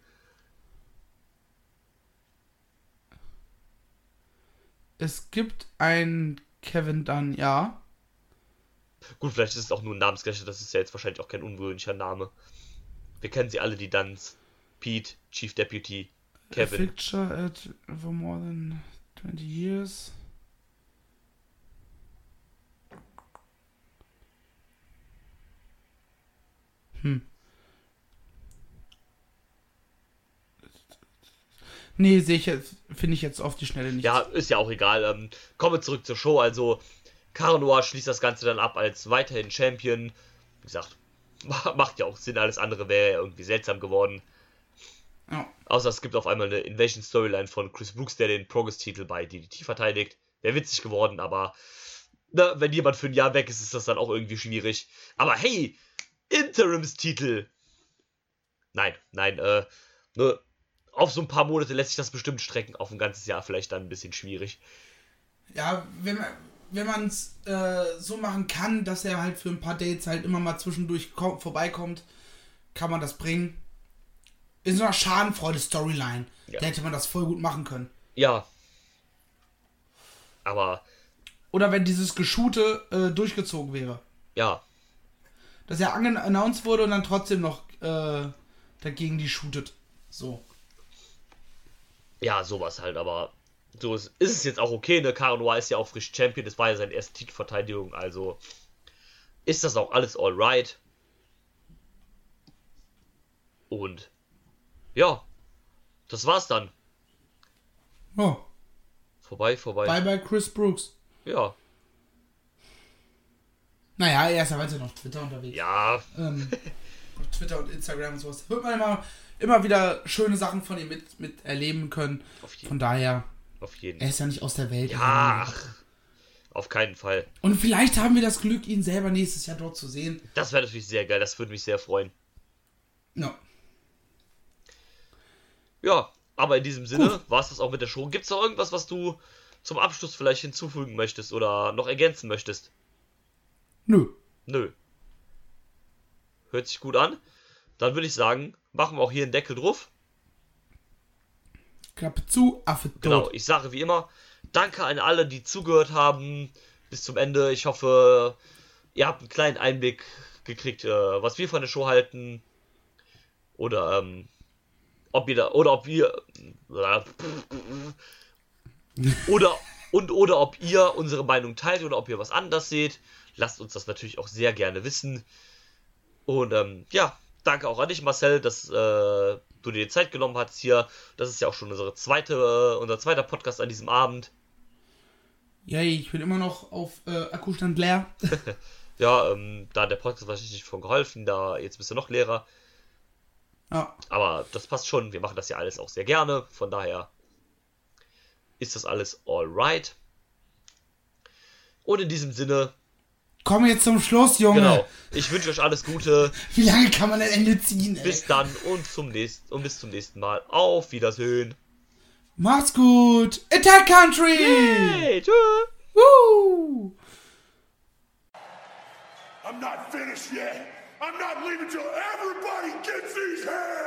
Es gibt einen Kevin Dunn, ja. Gut, vielleicht ist es auch nur ein Namensgleicher, das ist ja jetzt wahrscheinlich auch kein ungewöhnlicher Name. Wir kennen sie alle, die Dunns. Pete, Chief Deputy, A Kevin. Picture at for more than twenty years. Hm. Nee, sehe ich jetzt, finde ich jetzt auf die Schnelle nicht. Ja, ist ja auch egal. Ähm, kommen wir zurück zur Show. Also, Cara Noir schließt das Ganze dann ab als weiterhin Champion. Wie gesagt, macht ja auch Sinn. Alles andere wäre ja irgendwie seltsam geworden. Ja. Außer es gibt auf einmal eine Invasion-Storyline von Chris Brooks, der den Progress-Titel bei D D T verteidigt. Wäre witzig geworden, aber na, wenn jemand für ein Jahr weg ist, ist das dann auch irgendwie schwierig. Aber hey, Interims-Titel! Nein, nein, äh, nur auf so ein paar Monate lässt sich das bestimmt strecken. Auf ein ganzes Jahr vielleicht dann ein bisschen schwierig. Ja, wenn man wenn man es äh, so machen kann, dass er halt für ein paar Dates halt immer mal zwischendurch kommt, vorbeikommt, kann man das bringen. In so einer Schadenfreude-Storyline. Ja. Da hätte man das voll gut machen können. Ja. Aber, Oder wenn dieses Geshoote äh, durchgezogen wäre. ja. Dass er ange- announced wurde und dann trotzdem noch äh, dagegen die shootet. So. Ja, sowas halt, aber so ist, ist es jetzt auch okay, ne? Cara Noir ist ja auch frisch Champion, das war ja seine erste Titelverteidigung, also ist das auch alles alright. Und ja, das war's dann. Oh. Vorbei, vorbei. Bye bye Chris Brooks. Ja, Naja, er ist ja weiter auf Twitter unterwegs. ja, Ähm, auf Twitter und Instagram und sowas. Da wird man immer, immer wieder schöne Sachen von ihm mit, mit erleben können. auf jeden, Von daher, auf jeden. er ist ja nicht aus der Welt. Ja, ach, auf keinen Fall. Und vielleicht haben wir das Glück, ihn selber nächstes Jahr dort zu sehen. Das wäre natürlich sehr geil, das würde mich sehr freuen. Ja. Ja, aber in diesem Sinne Gut. war es das auch mit der Show. Gibt's noch irgendwas, was du zum Abschluss vielleicht hinzufügen möchtest oder noch ergänzen möchtest? Nö. Nö. Hört sich gut an. Dann würde ich sagen, machen wir auch hier einen Deckel drauf. Klappe zu, Affe tot. Genau, ich sage wie immer, danke an alle, die zugehört haben bis zum Ende. Ich hoffe, ihr habt einen kleinen Einblick gekriegt, äh, was wir von der Show halten. Oder, ähm, ob ihr da, oder ob wir, oder, und oder ob ihr unsere Meinung teilt oder ob ihr was anders seht. Lasst uns das natürlich auch sehr gerne wissen. Und ähm, ja, danke auch an dich, Marcel, dass äh, du dir die Zeit genommen hast hier. Das ist ja auch schon unsere zweite, äh, unser zweiter Podcast an diesem Abend. Yay, ich bin immer noch auf äh, Akkustand leer. Ja, ähm, da hat der Podcast wahrscheinlich nicht von geholfen, da jetzt bist du noch leerer. Ja. Aber das passt schon. Wir machen das ja alles auch sehr gerne. Von daher ist das alles alright. Und in diesem Sinne... Komm jetzt zum Schluss, Junge. Genau. Ich wünsche euch alles Gute. Wie lange kann man ein Ende ziehen, ey? Bis dann und, zum nächsten, und bis zum nächsten Mal. Auf Wiedersehen. Macht's gut. Attack Country! Hey, tschüss. Woo! I'm not finished yet. I'm not leaving till everybody gets these hands.